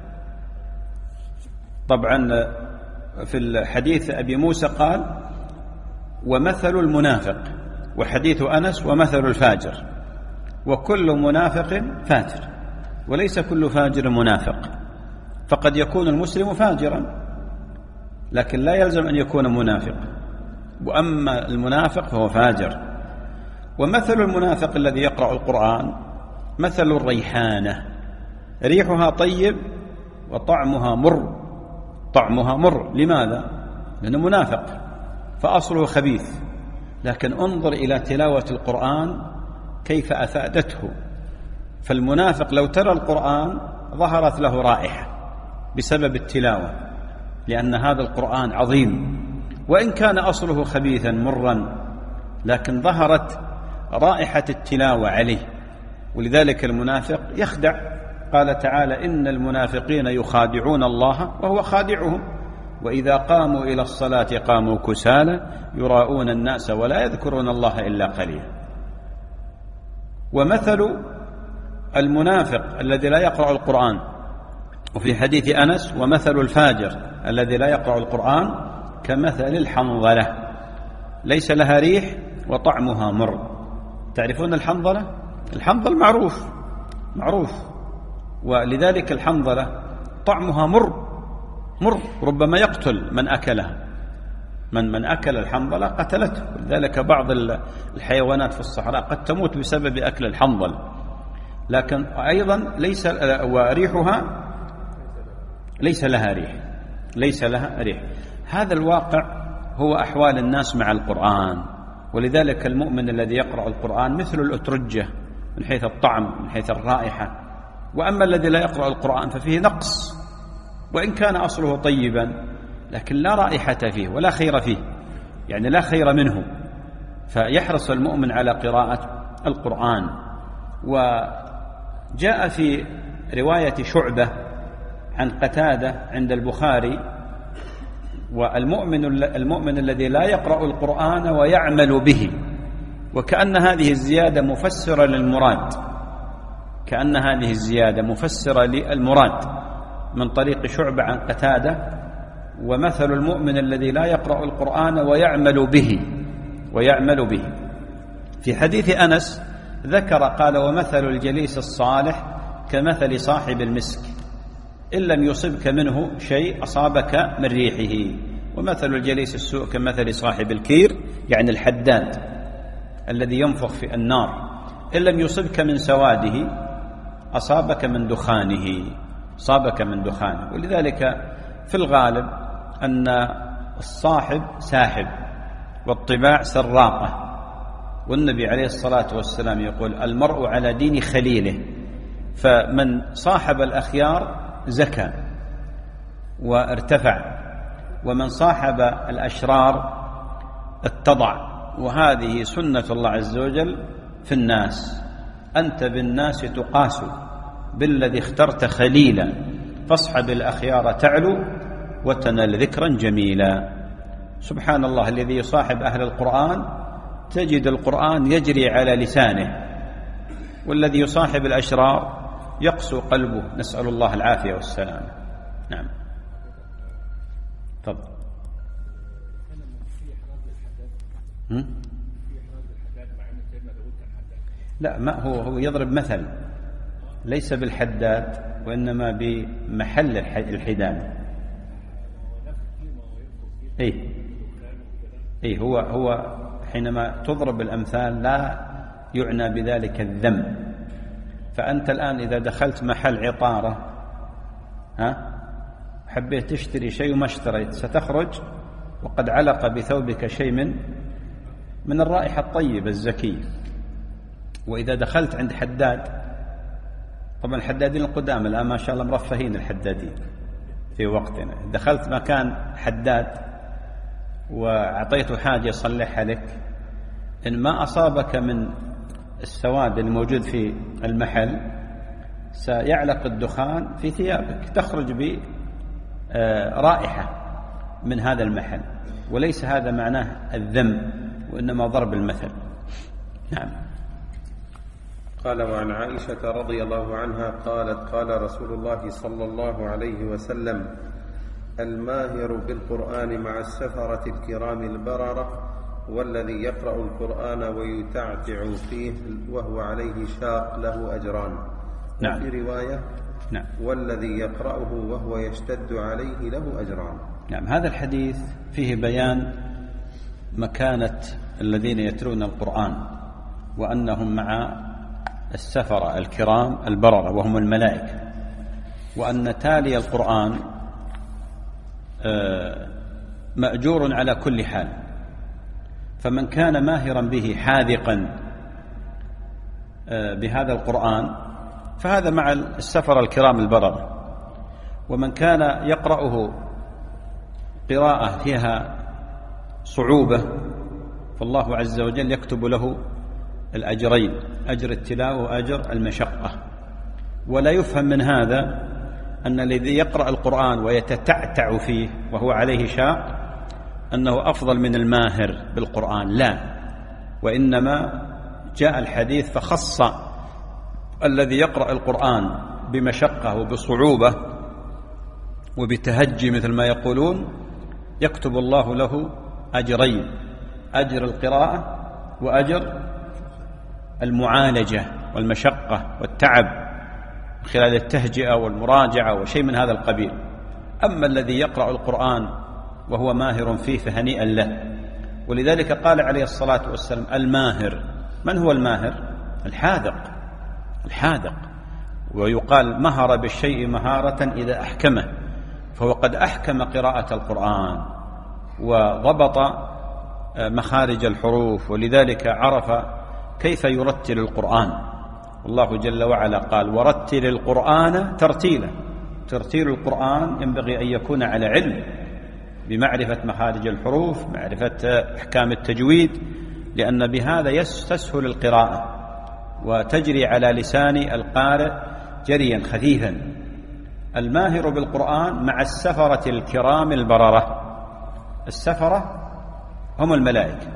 طبعا في الحديث أبي موسى قال: ومثل المنافق، وحديث أنس: ومثل الفاجر. وكل منافق فاجر، وليس كل فاجر منافق، فقد يكون المسلم فاجرا لكن لا يلزم أن يكون منافق، وأما المنافق فهو فاجر. ومثل المنافق الذي يقرأ القرآن مثل الريحانة، ريحها طيب وطعمها مر، طعمها مر. لماذا؟ لأنه منافق فأصله خبيث. لكن انظر إلى تلاوة القرآن كيف أفادته. فالمنافق لو ترى القرآن ظهرت له رائحة بسبب التلاوة، لأن هذا القرآن عظيم، وإن كان أصله خبيثا مرا لكن ظهرت رائحة التلاوة عليه. ولذلك المنافق يخدع. قال تعالى: إن المنافقين يخادعون الله وهو خادعهم وإذا قاموا إلى الصلاة قاموا كسالى يراءون الناس ولا يذكرون الله إلا قليلا. ومثل المنافق الذي لا يقرأ القرآن، وفي حديث أنس: ومثل الفاجر الذي لا يقرأ القرآن كمثل الحنظلة ليس لها ريح وطعمها مر. تعرفون الحنظلة؟ الحنظل معروف معروف ولذلك الحنظلة طعمها مر مر، ربما يقتل من أكلها. من من أكل الحنظلة قتلته. ولذلك بعض الحيوانات في الصحراء قد تموت بسبب أكل الحنظل. لكن أيضا ليس وريحها ليس لها ريح ليس لها ريح. هذا الواقع هو أحوال الناس مع القرآن. ولذلك المؤمن الذي يقرأ القرآن مثل الأترجة من حيث الطعم من حيث الرائحة. وأما الذي لا يقرأ القرآن ففيه نقص، وإن كان أصله طيبا لكن لا رائحة فيه ولا خير فيه، يعني لا خير منه. فيحرص المؤمن على قراءة القرآن. وجاء في رواية شعبة عن قتادة عند البخاري: والمؤمن المؤمن الذي لا يقرأ القرآن ويعمل به. وكأن هذه الزيادة مفسرة للمراد كأن هذه الزيادة مفسرة للمراد من طريق شعبة عن قتادة: ومثل المؤمن الذي لا يقرأ القرآن ويعمل به ويعمل به. في حديث أنس ذكر قال: ومثل الجليس الصالح كمثل صاحب المسك إن لم يصبك منه شيء أصابك من ريحه، ومثل الجليس السوء كمثل صاحب الكير، يعني الحداد الذي ينفخ في النار، إن لم يصبك من سواده أصابك من دخانه صابك من دخانه. ولذلك في الغالب أن الصاحب ساحب والطباع سراقة. والنبي عليه الصلاة والسلام يقول: المرء على دين خليله. فمن صاحب الأخيار زكى وارتفع، ومن صاحب الأشرار اتضع. وهذه سنة الله عز وجل في الناس: أنت بالناس تقاس بالذي اخترت خليلا فاصحب الأخيار تعلو وتنال ذكرا جميلا. سبحان الله الذي يصاحب أهل القرآن تجد القرآن يجري على لسانه، والذي يصاحب الأشرار يقسو قلبه، نسأل الله العافية والسلامة. نعم تفضل. لا، ما هو هو يضرب مثل ليس بالحداد وإنما بمحل الحداد. إيه إيه هو هو حينما تضرب الأمثال لا يعنى بذلك الذم. فأنت الآن إذا دخلت محل عطارة ها حبيت تشتري شيء وما اشتريت، ستخرج وقد علق بثوبك شيء من من الرائحة الطيبة الزكية. وإذا دخلت عند حداد، طبعا الحدادين القدام الآن ما شاء الله مرفهين الحدادين في وقتنا، دخلت مكان حداد وأعطيته حاجة يصلحها لك، إن ما أصابك من السواد الموجود في المحل سيعلق الدخان في ثيابك، تخرج برائحة من هذا المحل. وليس هذا معناه الذم، وإنما ضرب المثل. نعم. قال: وعن عائشة رضي الله عنها قالت: قال رسول الله صلى الله عليه وسلم: الماهر بالقرآن مع السفرة الكرام البررة والذي يقرأ القرآن ويتعتع فيه وهو عليه شاق له أجران. نعم. وفي رواية: نعم. والذي يقرأه وهو يشتد عليه له أجران. نعم. هذا الحديث فيه بيان مكانة الذين يتلون القرآن، وأنهم مع السفرة الكرام البررة وهم الملائكة. وأن تالي القرآن مأجور على كل حال، فمن كان ماهرا به حاذقا بهذا القرآن فهذا مع السفر الكرام البررة، ومن كان يقرأه قراءة فيها صعوبة فالله عز وجل يكتب له الأجرين، أجر التلاوة وأجر المشقة. ولا يفهم من هذا أن الذي يقرأ القرآن ويتتعتع فيه وهو عليه شاق أنه أفضل من الماهر بالقرآن، لا، وإنما جاء الحديث فخص الذي يقرأ القرآن بمشقة وبصعوبة وبتهجي مثل ما يقولون، يكتب الله له أجرين، أجر القراءة وأجر المعالجة والمشقة والتعب خلال التهجئة والمراجعة وشيء من هذا القبيل. أما الذي يقرأ القرآن وهو ماهر فيه فهنيئا له. ولذلك قال عليه الصلاة والسلام الماهر. من هو الماهر؟ الحاذق، الحاذق. ويقال مهر بالشيء مهارة إذا أحكمه، فهو قد أحكم قراءة القرآن وضبط مخارج الحروف، ولذلك عرف كيف يرتل القرآن. الله جل وعلا قال ورتل القرآن ترتيلا. ترتيل القرآن ينبغي أن يكون على علم بمعرفة مخارج الحروف، معرفة أحكام التجويد، لأن بهذا تسهل القراءة وتجري على لسان القارئ جريا خفيفا. الماهر بالقرآن مع السفرة الكرام البررة. السفرة هم الملائكة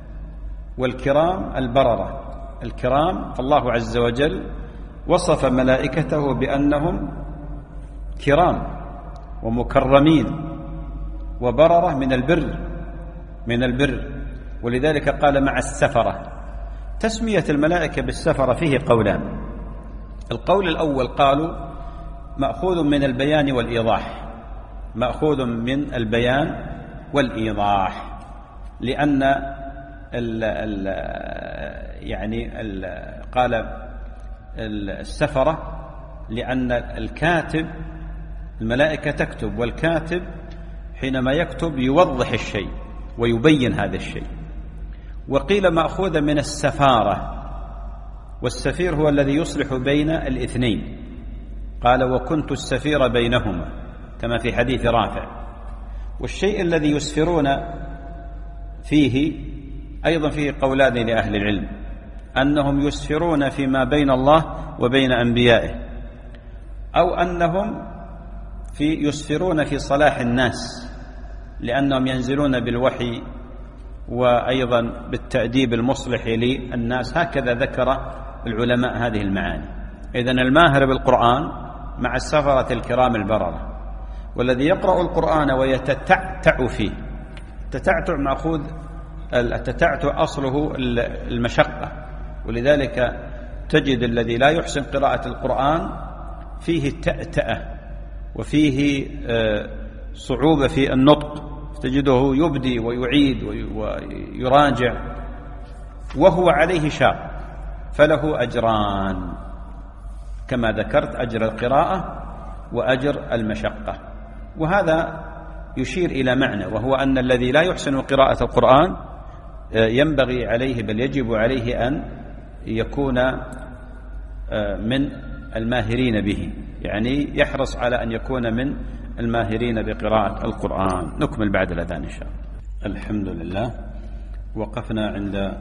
والكرام البررة. الكرام فالله عز وجل وصف ملائكته بأنهم كرام ومكرمين وبررة من البر من البر ولذلك قال مع السفرة. تسمية الملائكة بالسفرة فيه قولان. القول الأول قالوا مأخوذ من البيان والإيضاح، مأخوذ من البيان والإيضاح، لأن ال ال يعني ال قال السفرة لأن الكاتب، الملائكة تكتب، والكاتب حينما يكتب يوضح الشيء ويبين هذا الشيء. وقيل مأخوذ من السفارة، والسفير هو الذي يصلح بين الاثنين. قال وكنت السفير بينهما كما في حديث رافع. والشيء الذي يسفرون فيه أيضا فيه قولان لأهل العلم، أنهم يسفرون فيما بين الله وبين أنبيائه، أو أنهم في يسفرون في صلاح الناس لأنهم ينزلون بالوحي وأيضا بالتأديب المصلح للناس. هكذا ذكر العلماء هذه المعاني. إذن الماهر بالقرآن مع السفرة الكرام البررة. والذي يقرأ القرآن ويتتعتع فيه، التتعتع مأخوذ، التتعتع أصله المشقة، ولذلك تجد الذي لا يحسن قراءة القرآن فيه التأتأة وفيه صعوبة في النطق، تجده يبدي ويعيد ويراجع وهو عليه شاق، فله أجران كما ذكرت، أجر القراءة وأجر المشقة. وهذا يشير إلى معنى، وهو أن الذي لا يحسن قراءة القرآن ينبغي عليه بل يجب عليه أن يكون من الماهرين به، يعني يحرص على أن يكون من الماهرين بقراءة القرآن. نكمل بعد الأذان إن شاء الله. الحمد لله. وقفنا عند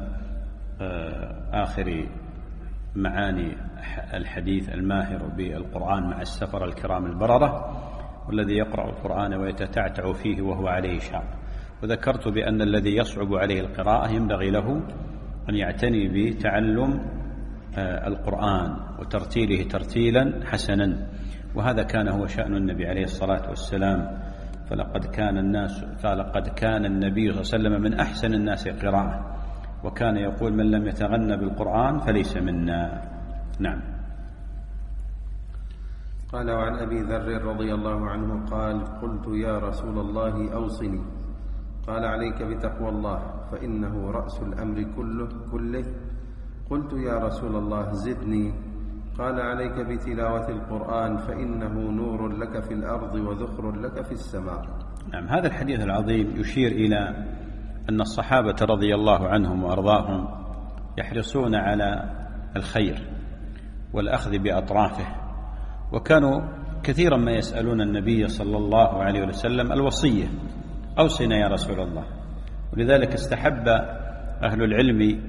آخر معاني الحديث الماهر بالقرآن مع السفر الكرام البررة، والذي يقرأ القرآن ويتتعتع فيه وهو عليه شاق. وذكرت بأن الذي يصعب عليه القراءة ينبغي له أن يعتني بتعلم القرآن وترتيله ترتيلا حسنا، وهذا كان هو شأن النبي عليه الصلاة والسلام. فلقد كان الناس فلقد كان النبي صلى الله عليه وسلم من أحسن الناس قراءة، وكان يقول من لم يتغنى بالقرآن فليس منا. نعم. قال وعن أبي ذر رضي الله عنه قال قلت يا رسول الله أوصني، قال عليك بتقوى الله فإنه رأس الأمر كله كله. قلت يا رسول الله زدني، قال عليك بتلاوة القرآن فإنه نور لك في الأرض وذخر لك في السماء. نعم، هذا الحديث العظيم يشير إلى أن الصحابة رضي الله عنهم وأرضاهم يحرصون على الخير والأخذ بأطرافه، وكانوا كثيرا ما يسألون النبي صلى الله عليه وسلم الوصية: أوصنا يا رسول الله. ولذلك استحب أهل العلم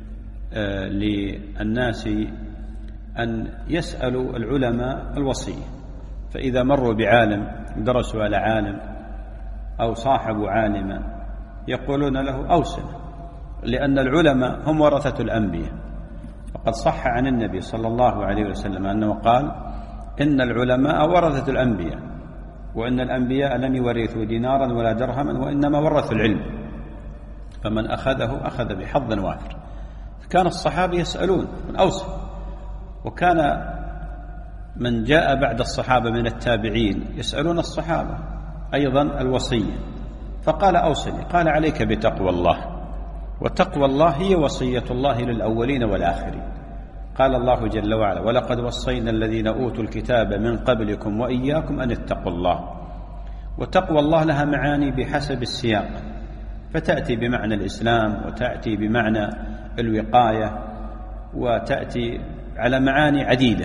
للناس أن يسألوا العلماء الوصية، فإذا مروا بعالم درسوا على عالم أو صاحبوا عالما يقولون له أوصنا، لأن العلماء هم ورثة الأنبياء. وقد صح عن النبي صلى الله عليه وسلم أنه قال: إن العلماء ورثة الأنبياء، وإن الأنبياء لم يورثوا دينارا ولا درهما وإنما ورثوا العلم، فمن أخذه أخذ بحظ وافر. كان الصحابة يسألون من أوصى، وكان من جاء بعد الصحابة من التابعين يسألون الصحابة أيضا الوصية، فقال: أوصني. قال: عليك بتقوى الله، وتقوى الله هي وصية الله للأولين والآخرين. قال الله جل وعلا: ولقد وصينا الذين أوتوا الكتاب من قبلكم وإياكم أن اتقوا الله. وتقوى الله لها معاني بحسب السياق، فتأتي بمعنى الإسلام، وتأتي بمعنى الوقاية، وتأتي على معاني عديدة،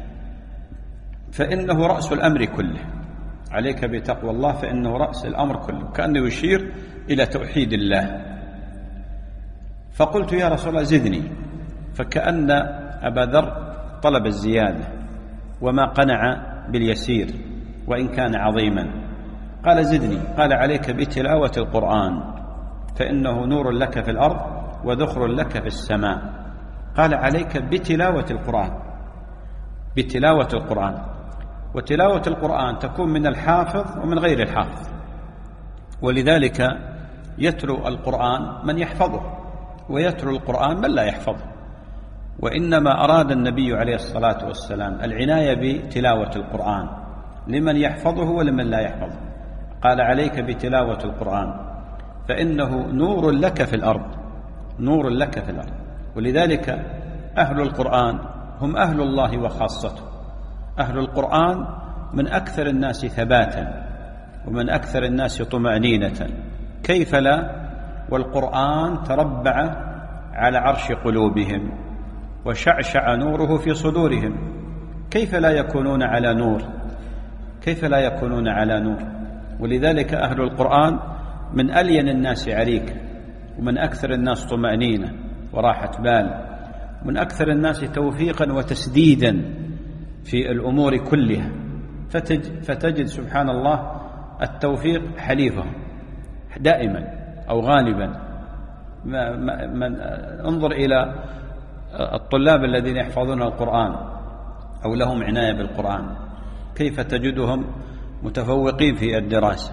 فإنه رأس الأمر كله. عليك بتقوى الله فإنه رأس الأمر كله، كأنه يشير إلى توحيد الله. فقلت: يا رسول الله زدني. فكأن أبا ذر طلب الزيادة وما قنع باليسير وإن كان عظيما. قال: زدني. قال: عليك بتلاوة القرآن فإنه نور لك في الأرض وذخر لك في السماء. قال: عليك بتلاوة القرآن، بتلاوة القرآن. وتلاوة القرآن تكون من الحافظ ومن غير الحافظ، ولذلك يتلو القرآن من يحفظه، ويتلو القرآن من لا يحفظه. وإنما أراد النبي عليه الصلاة والسلام العناية بتلاوة القرآن لمن يحفظه ولمن لا يحفظه. قال: عليك بتلاوة القرآن فإنه نور لك في الأرض، نور لك في الأرض. ولذلك أهل القرآن هم أهل الله وخاصته. أهل القرآن من أكثر الناس ثباتا ومن أكثر الناس طمأنينة، كيف لا والقرآن تربع على عرش قلوبهم وشعشع نوره في صدورهم، كيف لا يكونون على نور؟ كيف لا يكونون على نور؟ ولذلك أهل القرآن من ألين الناس عريكة، ومن أكثر الناس طمأنينة وراحة بال، من أكثر الناس توفيقا وتسديدا في الأمور كلها. فتجد, فتجد سبحان الله التوفيق حليفهم دائما أو غالبا. من انظر إلى الطلاب الذين يحفظون القرآن أو لهم عناية بالقرآن، كيف تجدهم متفوقين في الدراسة.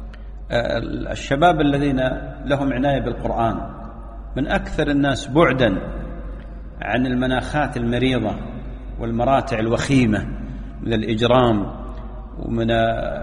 الشباب الذين لهم عناية بالقرآن من أكثر الناس بعدا عن المناخات المريضة والمراتع الوخيمة من الإجرام ومن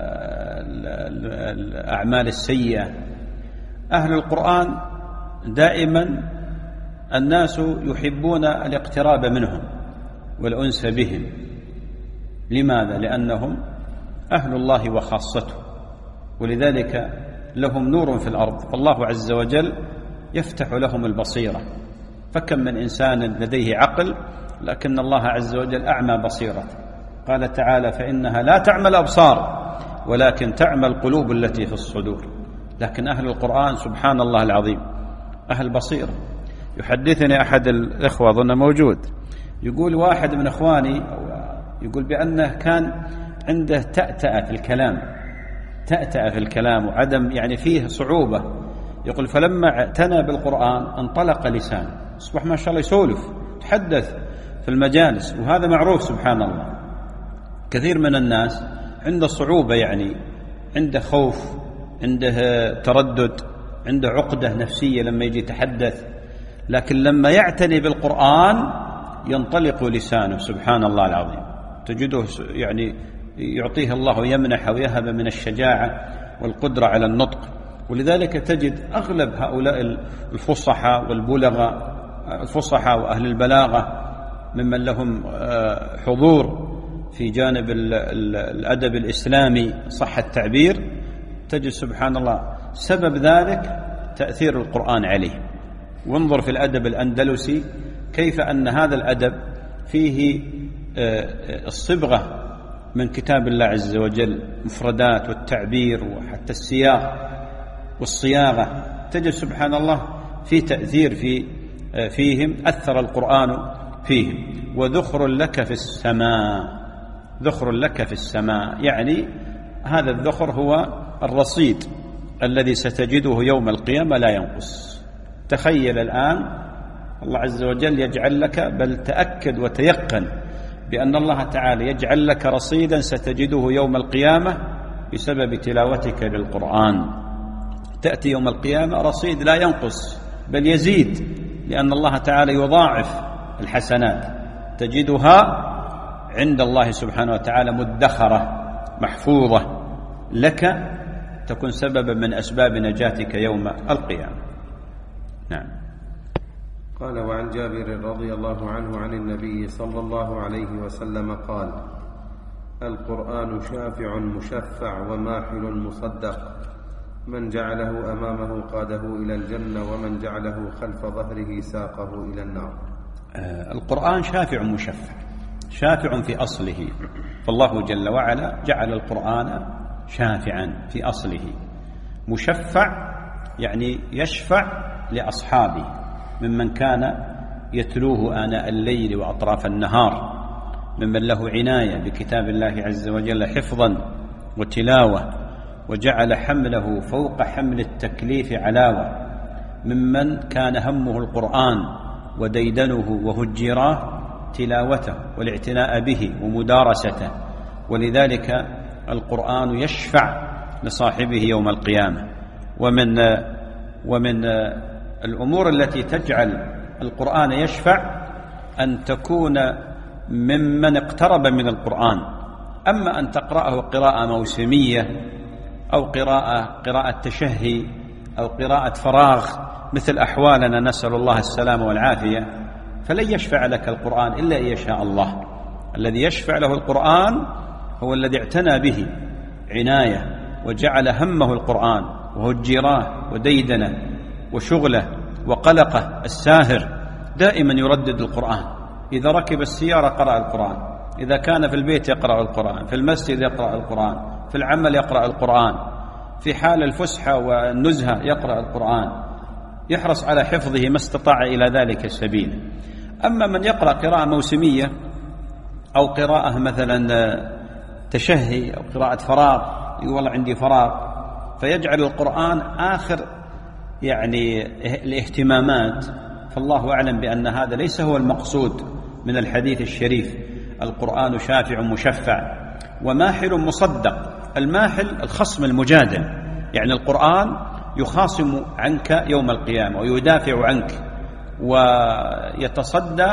الأعمال السيئة. أهل القرآن دائما الناس يحبون الاقتراب منهم والأنس بهم. لماذا؟ لأنهم أهل الله وخاصته، ولذلك لهم نور في الأرض، والله عز وجل يفتح لهم البصيرة. فكم من إنسان لديه عقل لكن الله عز وجل أعمى بصيرته. قال تعالى: فإنها لا تعمى الأبصار ولكن تعمى القلوب التي في الصدور. لكن أهل القرآن سبحان الله العظيم أهل بصيرة. يحدثني أحد الإخوة أظن موجود، يقول واحد من إخواني يقول بأنه كان عنده تأتأة في الكلام، تأتأة في الكلام وعدم يعني فيه صعوبة. يقول فلما اعتنى بالقرآن انطلق لسانه، أصبح ما شاء الله يسولف تحدث في المجالس. وهذا معروف سبحان الله. كثير من الناس عنده صعوبة، يعني عنده خوف، عنده تردد، عنده عقدة نفسية لما يجي يتحدث، لكن لما يعتني بالقرآن ينطلق لسانه سبحان الله العظيم. تجده يعني يعطيه الله ويمنح ويهب من الشجاعة والقدرة على النطق. ولذلك تجد أغلب هؤلاء الفصحاء والبلغاء، الفصحاء وأهل البلاغة، ممن لهم حضور في جانب الأدب الإسلامي صح التعبير، تجد سبحان الله سبب ذلك تأثير القرآن عليه. وانظر في الأدب الأندلسي كيف أن هذا الأدب فيه الصبغة من كتاب الله عز وجل، مفردات والتعبير وحتى السياق والصياغة، تجد سبحان الله في تأثير في فيهم، أثر القرآن فيهم. وذخر لك في السماء، ذخر لك في السماء يعني هذا الذخر هو الرصيد الذي ستجده يوم القيامة لا ينقص. تخيل الآن الله عز وجل يجعل لك، بل تأكد وتيقن بأن الله تعالى يجعل لك رصيدا ستجده يوم القيامة بسبب تلاوتك للقرآن. تأتي يوم القيامة رصيد لا ينقص بل يزيد، لأن الله تعالى يضاعف الحسنات، تجدها عند الله سبحانه وتعالى مدخرة محفوظة لك، تكون سببا من أسباب نجاتك يوم القيامة. نعم. قال: وعن جابر رضي الله عنه عن النبي صلى الله عليه وسلم قال: القرآن شافع مشفع وماحل مصدق، من جعله أمامه قاده إلى الجنة، ومن جعله خلف ظهره ساقه إلى النار. آه القرآن شافع مشفع، شافع في أصله، فالله جل وعلا جعل القرآن شافعا في أصله، مشفع يعني يشفع لأصحابه ممن كان يتلوه آناء الليل وأطراف النهار، ممن له عناية بكتاب الله عز وجل حفظا وتلاوة، وجعل حمله فوق حمل التكليف علاوة، ممن كان همه القرآن وديدنه وهجراه تلاوته والاعتناء به ومدارسته. ولذلك القرآن يشفع لصاحبه يوم القيامة. ومن ومن الأمور التي تجعل القرآن يشفع أن تكون ممن اقترب من القرآن. أما أن تقرأه قراءة موسمية أو قراءة قراءة تشهي أو قراءة فراغ مثل أحوالنا نسأل الله السلامة والعافية، فلن يشفع لك القرآن إلا إن يشاء الله. الذي يشفع له القرآن هو الذي اعتنى به عناية وجعل همه القرآن وهجراه وديدنه وشغله وقلقه الساهر، دائما يردد القرآن. إذا ركب السيارة قرأ القرآن، إذا كان في البيت يقرأ القرآن، في المسجد يقرأ القرآن، في العمل يقرأ القرآن، في حال الفسحة والنزهة يقرأ القرآن، يحرص على حفظه ما استطاع إلى ذلك السبيل. أما من يقرأ قراءة موسمية أو قراءة مثلا تشهي أو قراءة فراغ، يقول عندي فراغ، فيجعل القرآن آخر يعني الاهتمامات، فالله أعلم بأن هذا ليس هو المقصود من الحديث الشريف. القرآن شافع مشفع وماحل مصدق. الماحل الخصم المجادل، يعني القرآن يخاصم عنك يوم القيامة ويدافع عنك ويتصدى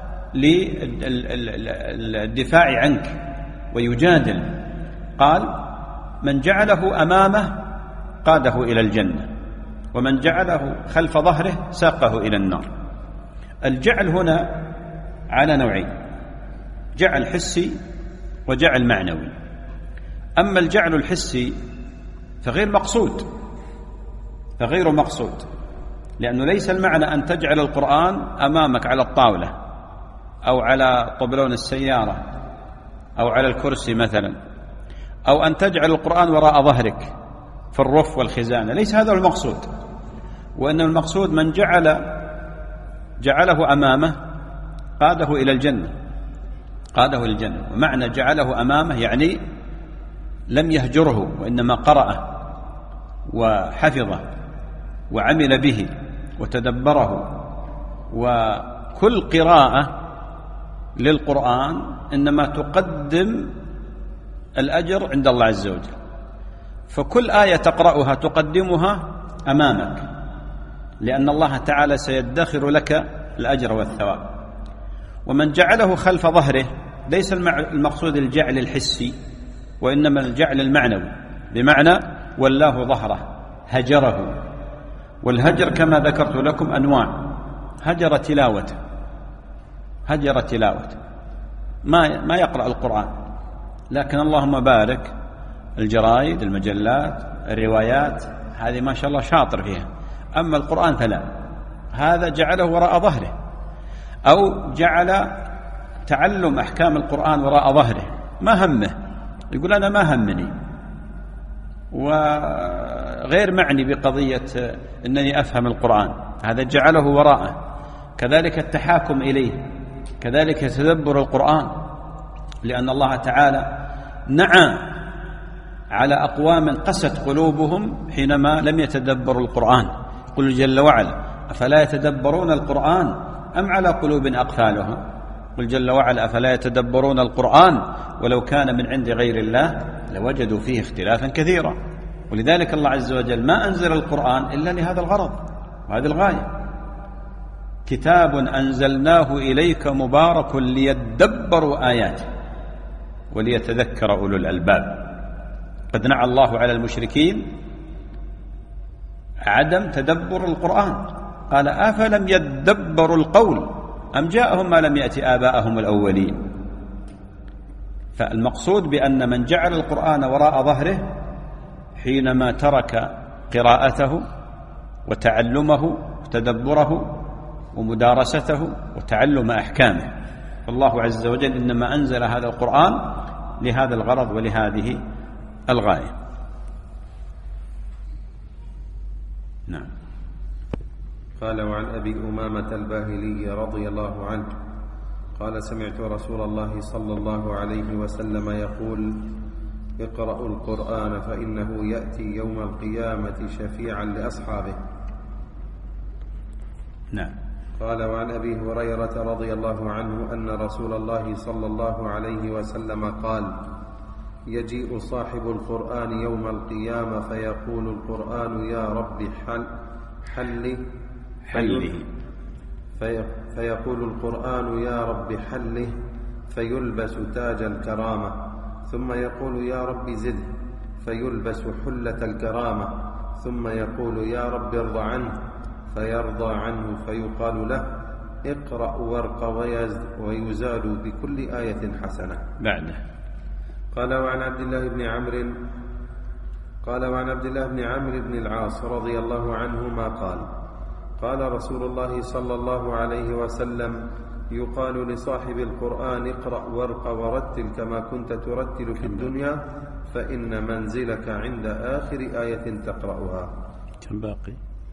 للدفاع عنك ويجادل. قال: من جعله أمامه قاده إلى الجنة، ومن جعله خلف ظهره ساقه إلى النار. الجعل هنا على نوعين: جعل حسي وجعل معنوي. أما الجعل الحسي فغير مقصود، فغير مقصود، لأنه ليس المعنى أن تجعل القرآن أمامك على الطاولة أو على طبلون السيارة أو على الكرسي مثلا، أو أن تجعل القرآن وراء ظهرك في الرف والخزانة. ليس هذا المقصود، وإن المقصود من جعل جعله أمامه قاده إلى الجنة، قاده إلى الجنة. ومعنى جعله أمامه يعني لم يهجره، وإنما قرأه وحفظه وعمل به وتدبره. وكل قراءة للقرآن إنما تقدم الأجر عند الله عز وجل، فكل آية تقرأها تقدمها أمامك، لأن الله تعالى سيدخر لك الأجر والثواب. ومن جعله خلف ظهره ليس المقصود الجعل الحسي، وإنما الجعل المعنوي، بمعنى ولاه ظهره، هجره. والهجر كما ذكرت لكم أنواع: هجر تلاوته، هجر تلاوته، ما ما يقرأ القرآن، لكن اللهم بارك الجرايد، المجلات، الروايات، هذه ما شاء الله شاطر فيها. أما القرآن فلا، هذا جعله وراء ظهره، أو جعل تعلم أحكام القرآن وراء ظهره، ما همه، يقول أنا ما همني، وغير معني بقضية أنني أفهم القرآن، هذا جعله وراءه. كذلك التحاكم إليه، كذلك يتدبر القرآن، لأن الله تعالى نعى على أقوام قست قلوبهم حينما لم يتدبروا القرآن. قل جل وعلا أفلا يتدبرون القرآن أم على قلوب أقفالها. قل جل وعلا أفلا يتدبرون القرآن ولو كان من عند غير الله لوجدوا فيه اختلافا كثيرا. ولذلك الله عز وجل ما أنزل القرآن إلا لهذا الغرض وهذه الغاية. كتاب أنزلناه إليك مبارك ليدبروا آياته وليتذكر أولو الألباب. قد نعى الله على المشركين عدم تدبر القرآن، قال أفلم يدبروا القول أم جاءهم ما لم يأتي آباءهم الأولين. فالمقصود بأن من جعل القرآن وراء ظهره حينما ترك قراءته وتعلمه وتدبره ومدارسته وتعلم أحكامه. فالله عز وجل إنما أنزل هذا القرآن لهذا الغرض ولهذه الغاية. نعم. قال وعن أبي أمامة الباهلي رضي الله عنه قال سمعت رسول الله صلى الله عليه وسلم يقول اقرأوا القرآن فإنه يأتي يوم القيامة شفيعا لأصحابه. نعم. قال وعن أبي هريرة رضي الله عنه أن رسول الله صلى الله عليه وسلم قال يجيء صاحب القرآن يوم القيامة فيقول القرآن يا رب حل حله حله في فيقول القرآن يا رب حله فيلبس تاج الكرامة، ثم يقول يا رب زده فيلبس حلة الكرامة، ثم يقول يا رب ارض عنه فيرضى عنه، فيقال له اقرأ وارق ويزاد بكل آية حسنة. بعده. قال وعن عبد الله بن عمرو قال وعن عبد الله بن عمرو بن العاص رضي الله عنهما قال قال رسول الله صلى الله عليه وسلم يقال لصاحب القرآن اقرأ وارق ورتل كما كنت ترتل في الدنيا فإن منزلك عند آخر آية تقرأها. كم باقي؟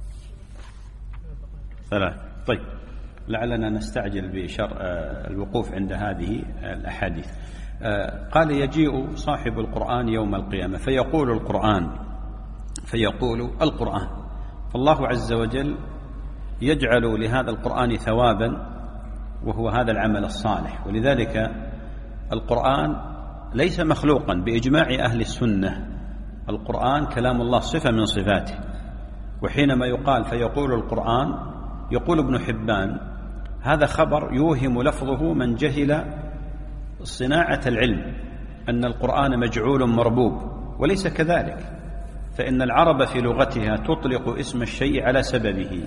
ثلاث. طيب لعلنا نستعجل بشرع الوقوف عند هذه الأحاديث. قال يجيء صاحب القرآن يوم القيامة فيقول القرآن فيقول القرآن فالله عز وجل يجعل لهذا القرآن ثوابا وهو هذا العمل الصالح. ولذلك القرآن ليس مخلوقا بإجماع أهل السنة، القرآن كلام الله صفة من صفاته. وحينما يقال فيقول القرآن يقول ابن حبان هذا خبر يوهم لفظه من جهل صناعة العلم أن القرآن مجعول مربوب، وليس كذلك، فإن العرب في لغتها تطلق اسم الشيء على سببه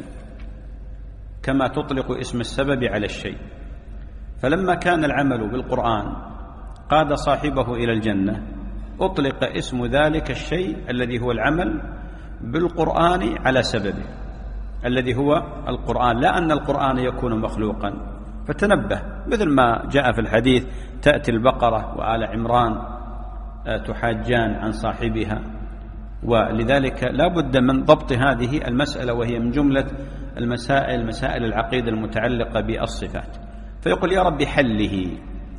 كما تطلق اسم السبب على الشيء. فلما كان العمل بالقرآن قاد صاحبه إلى الجنة أطلق اسم ذلك الشيء الذي هو العمل بالقرآن على سببه الذي هو القرآن، لا أن القرآن يكون مخلوقا. فتنبه، مثل ما جاء في الحديث تأتي البقرة وآل عمران تحاجان عن صاحبها. ولذلك لا بد من ضبط هذه المسألة، وهي من جملة المسائل مسائل العقيدة المتعلقة بالصفات. فيقول يا رب حله،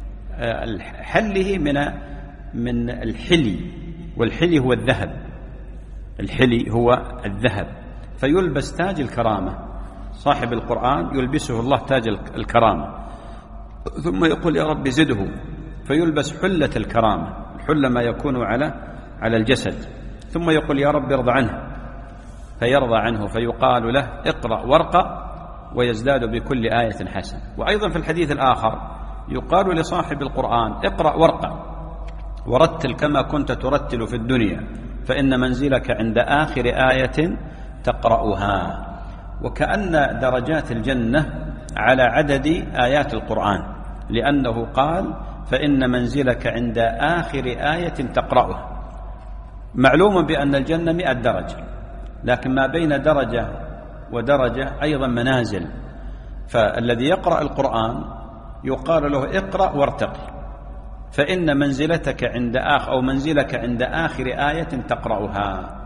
حله من من الحلي، والحلي هو الذهب، الحلي هو الذهب. فيلبس تاج الكرامة، صاحب القرآن يلبسه الله تاج الكرامة، ثم يقول يا رب زده فيلبس حلة الكرامة، الحلة ما يكون على على الجسد، ثم يقول يا رب ارضى عنه فيرضى عنه، فيقال له اقرأ وارقى ويزداد بكل آية حسنة. وأيضا في الحديث الآخر يقال لصاحب القرآن اقرأ وارقى ورتل كما كنت ترتل في الدنيا فإن منزلك عند آخر آية تقرأها. وكأن درجات الجنة على عدد آيات القرآن، لأنه قال فإن منزلك عند آخر آية تقرأها. معلوم بأن الجنة مئة درجة، لكن ما بين درجة ودرجة أيضا منازل، فالذي يقرأ القرآن يقال له اقرأ وارتقي، فإن منزلتك عند آخر أو منزلك عند آخر آية تقرأها.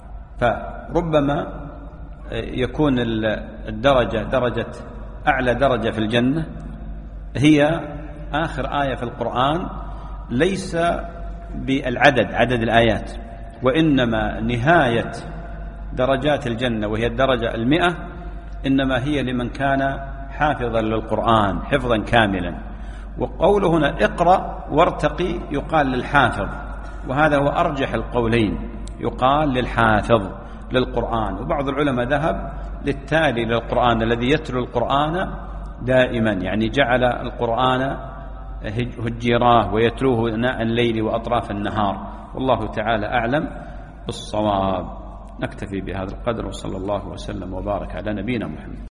فربما يكون الدرجة درجة أعلى درجة في الجنة هي آخر آية في القرآن، ليس بالعدد عدد الآيات، وإنما نهاية درجات الجنة وهي الدرجة المئة إنما هي لمن كان حافظا للقرآن حفظا كاملا. وقوله هنا اقرأ وارتقي يقال للحافظ، وهذا هو أرجح القولين، يقال للحافظ للقرآن. وبعض العلماء ذهب للتالي للقرآن الذي يتلو القرآن دائما، يعني جعل القرآن هجيراه ويتلوه ناء الليل وأطراف النهار، والله تعالى أعلم بالصواب. نكتفي بهذا القدر، وصلى الله وسلم وبارك على نبينا محمد.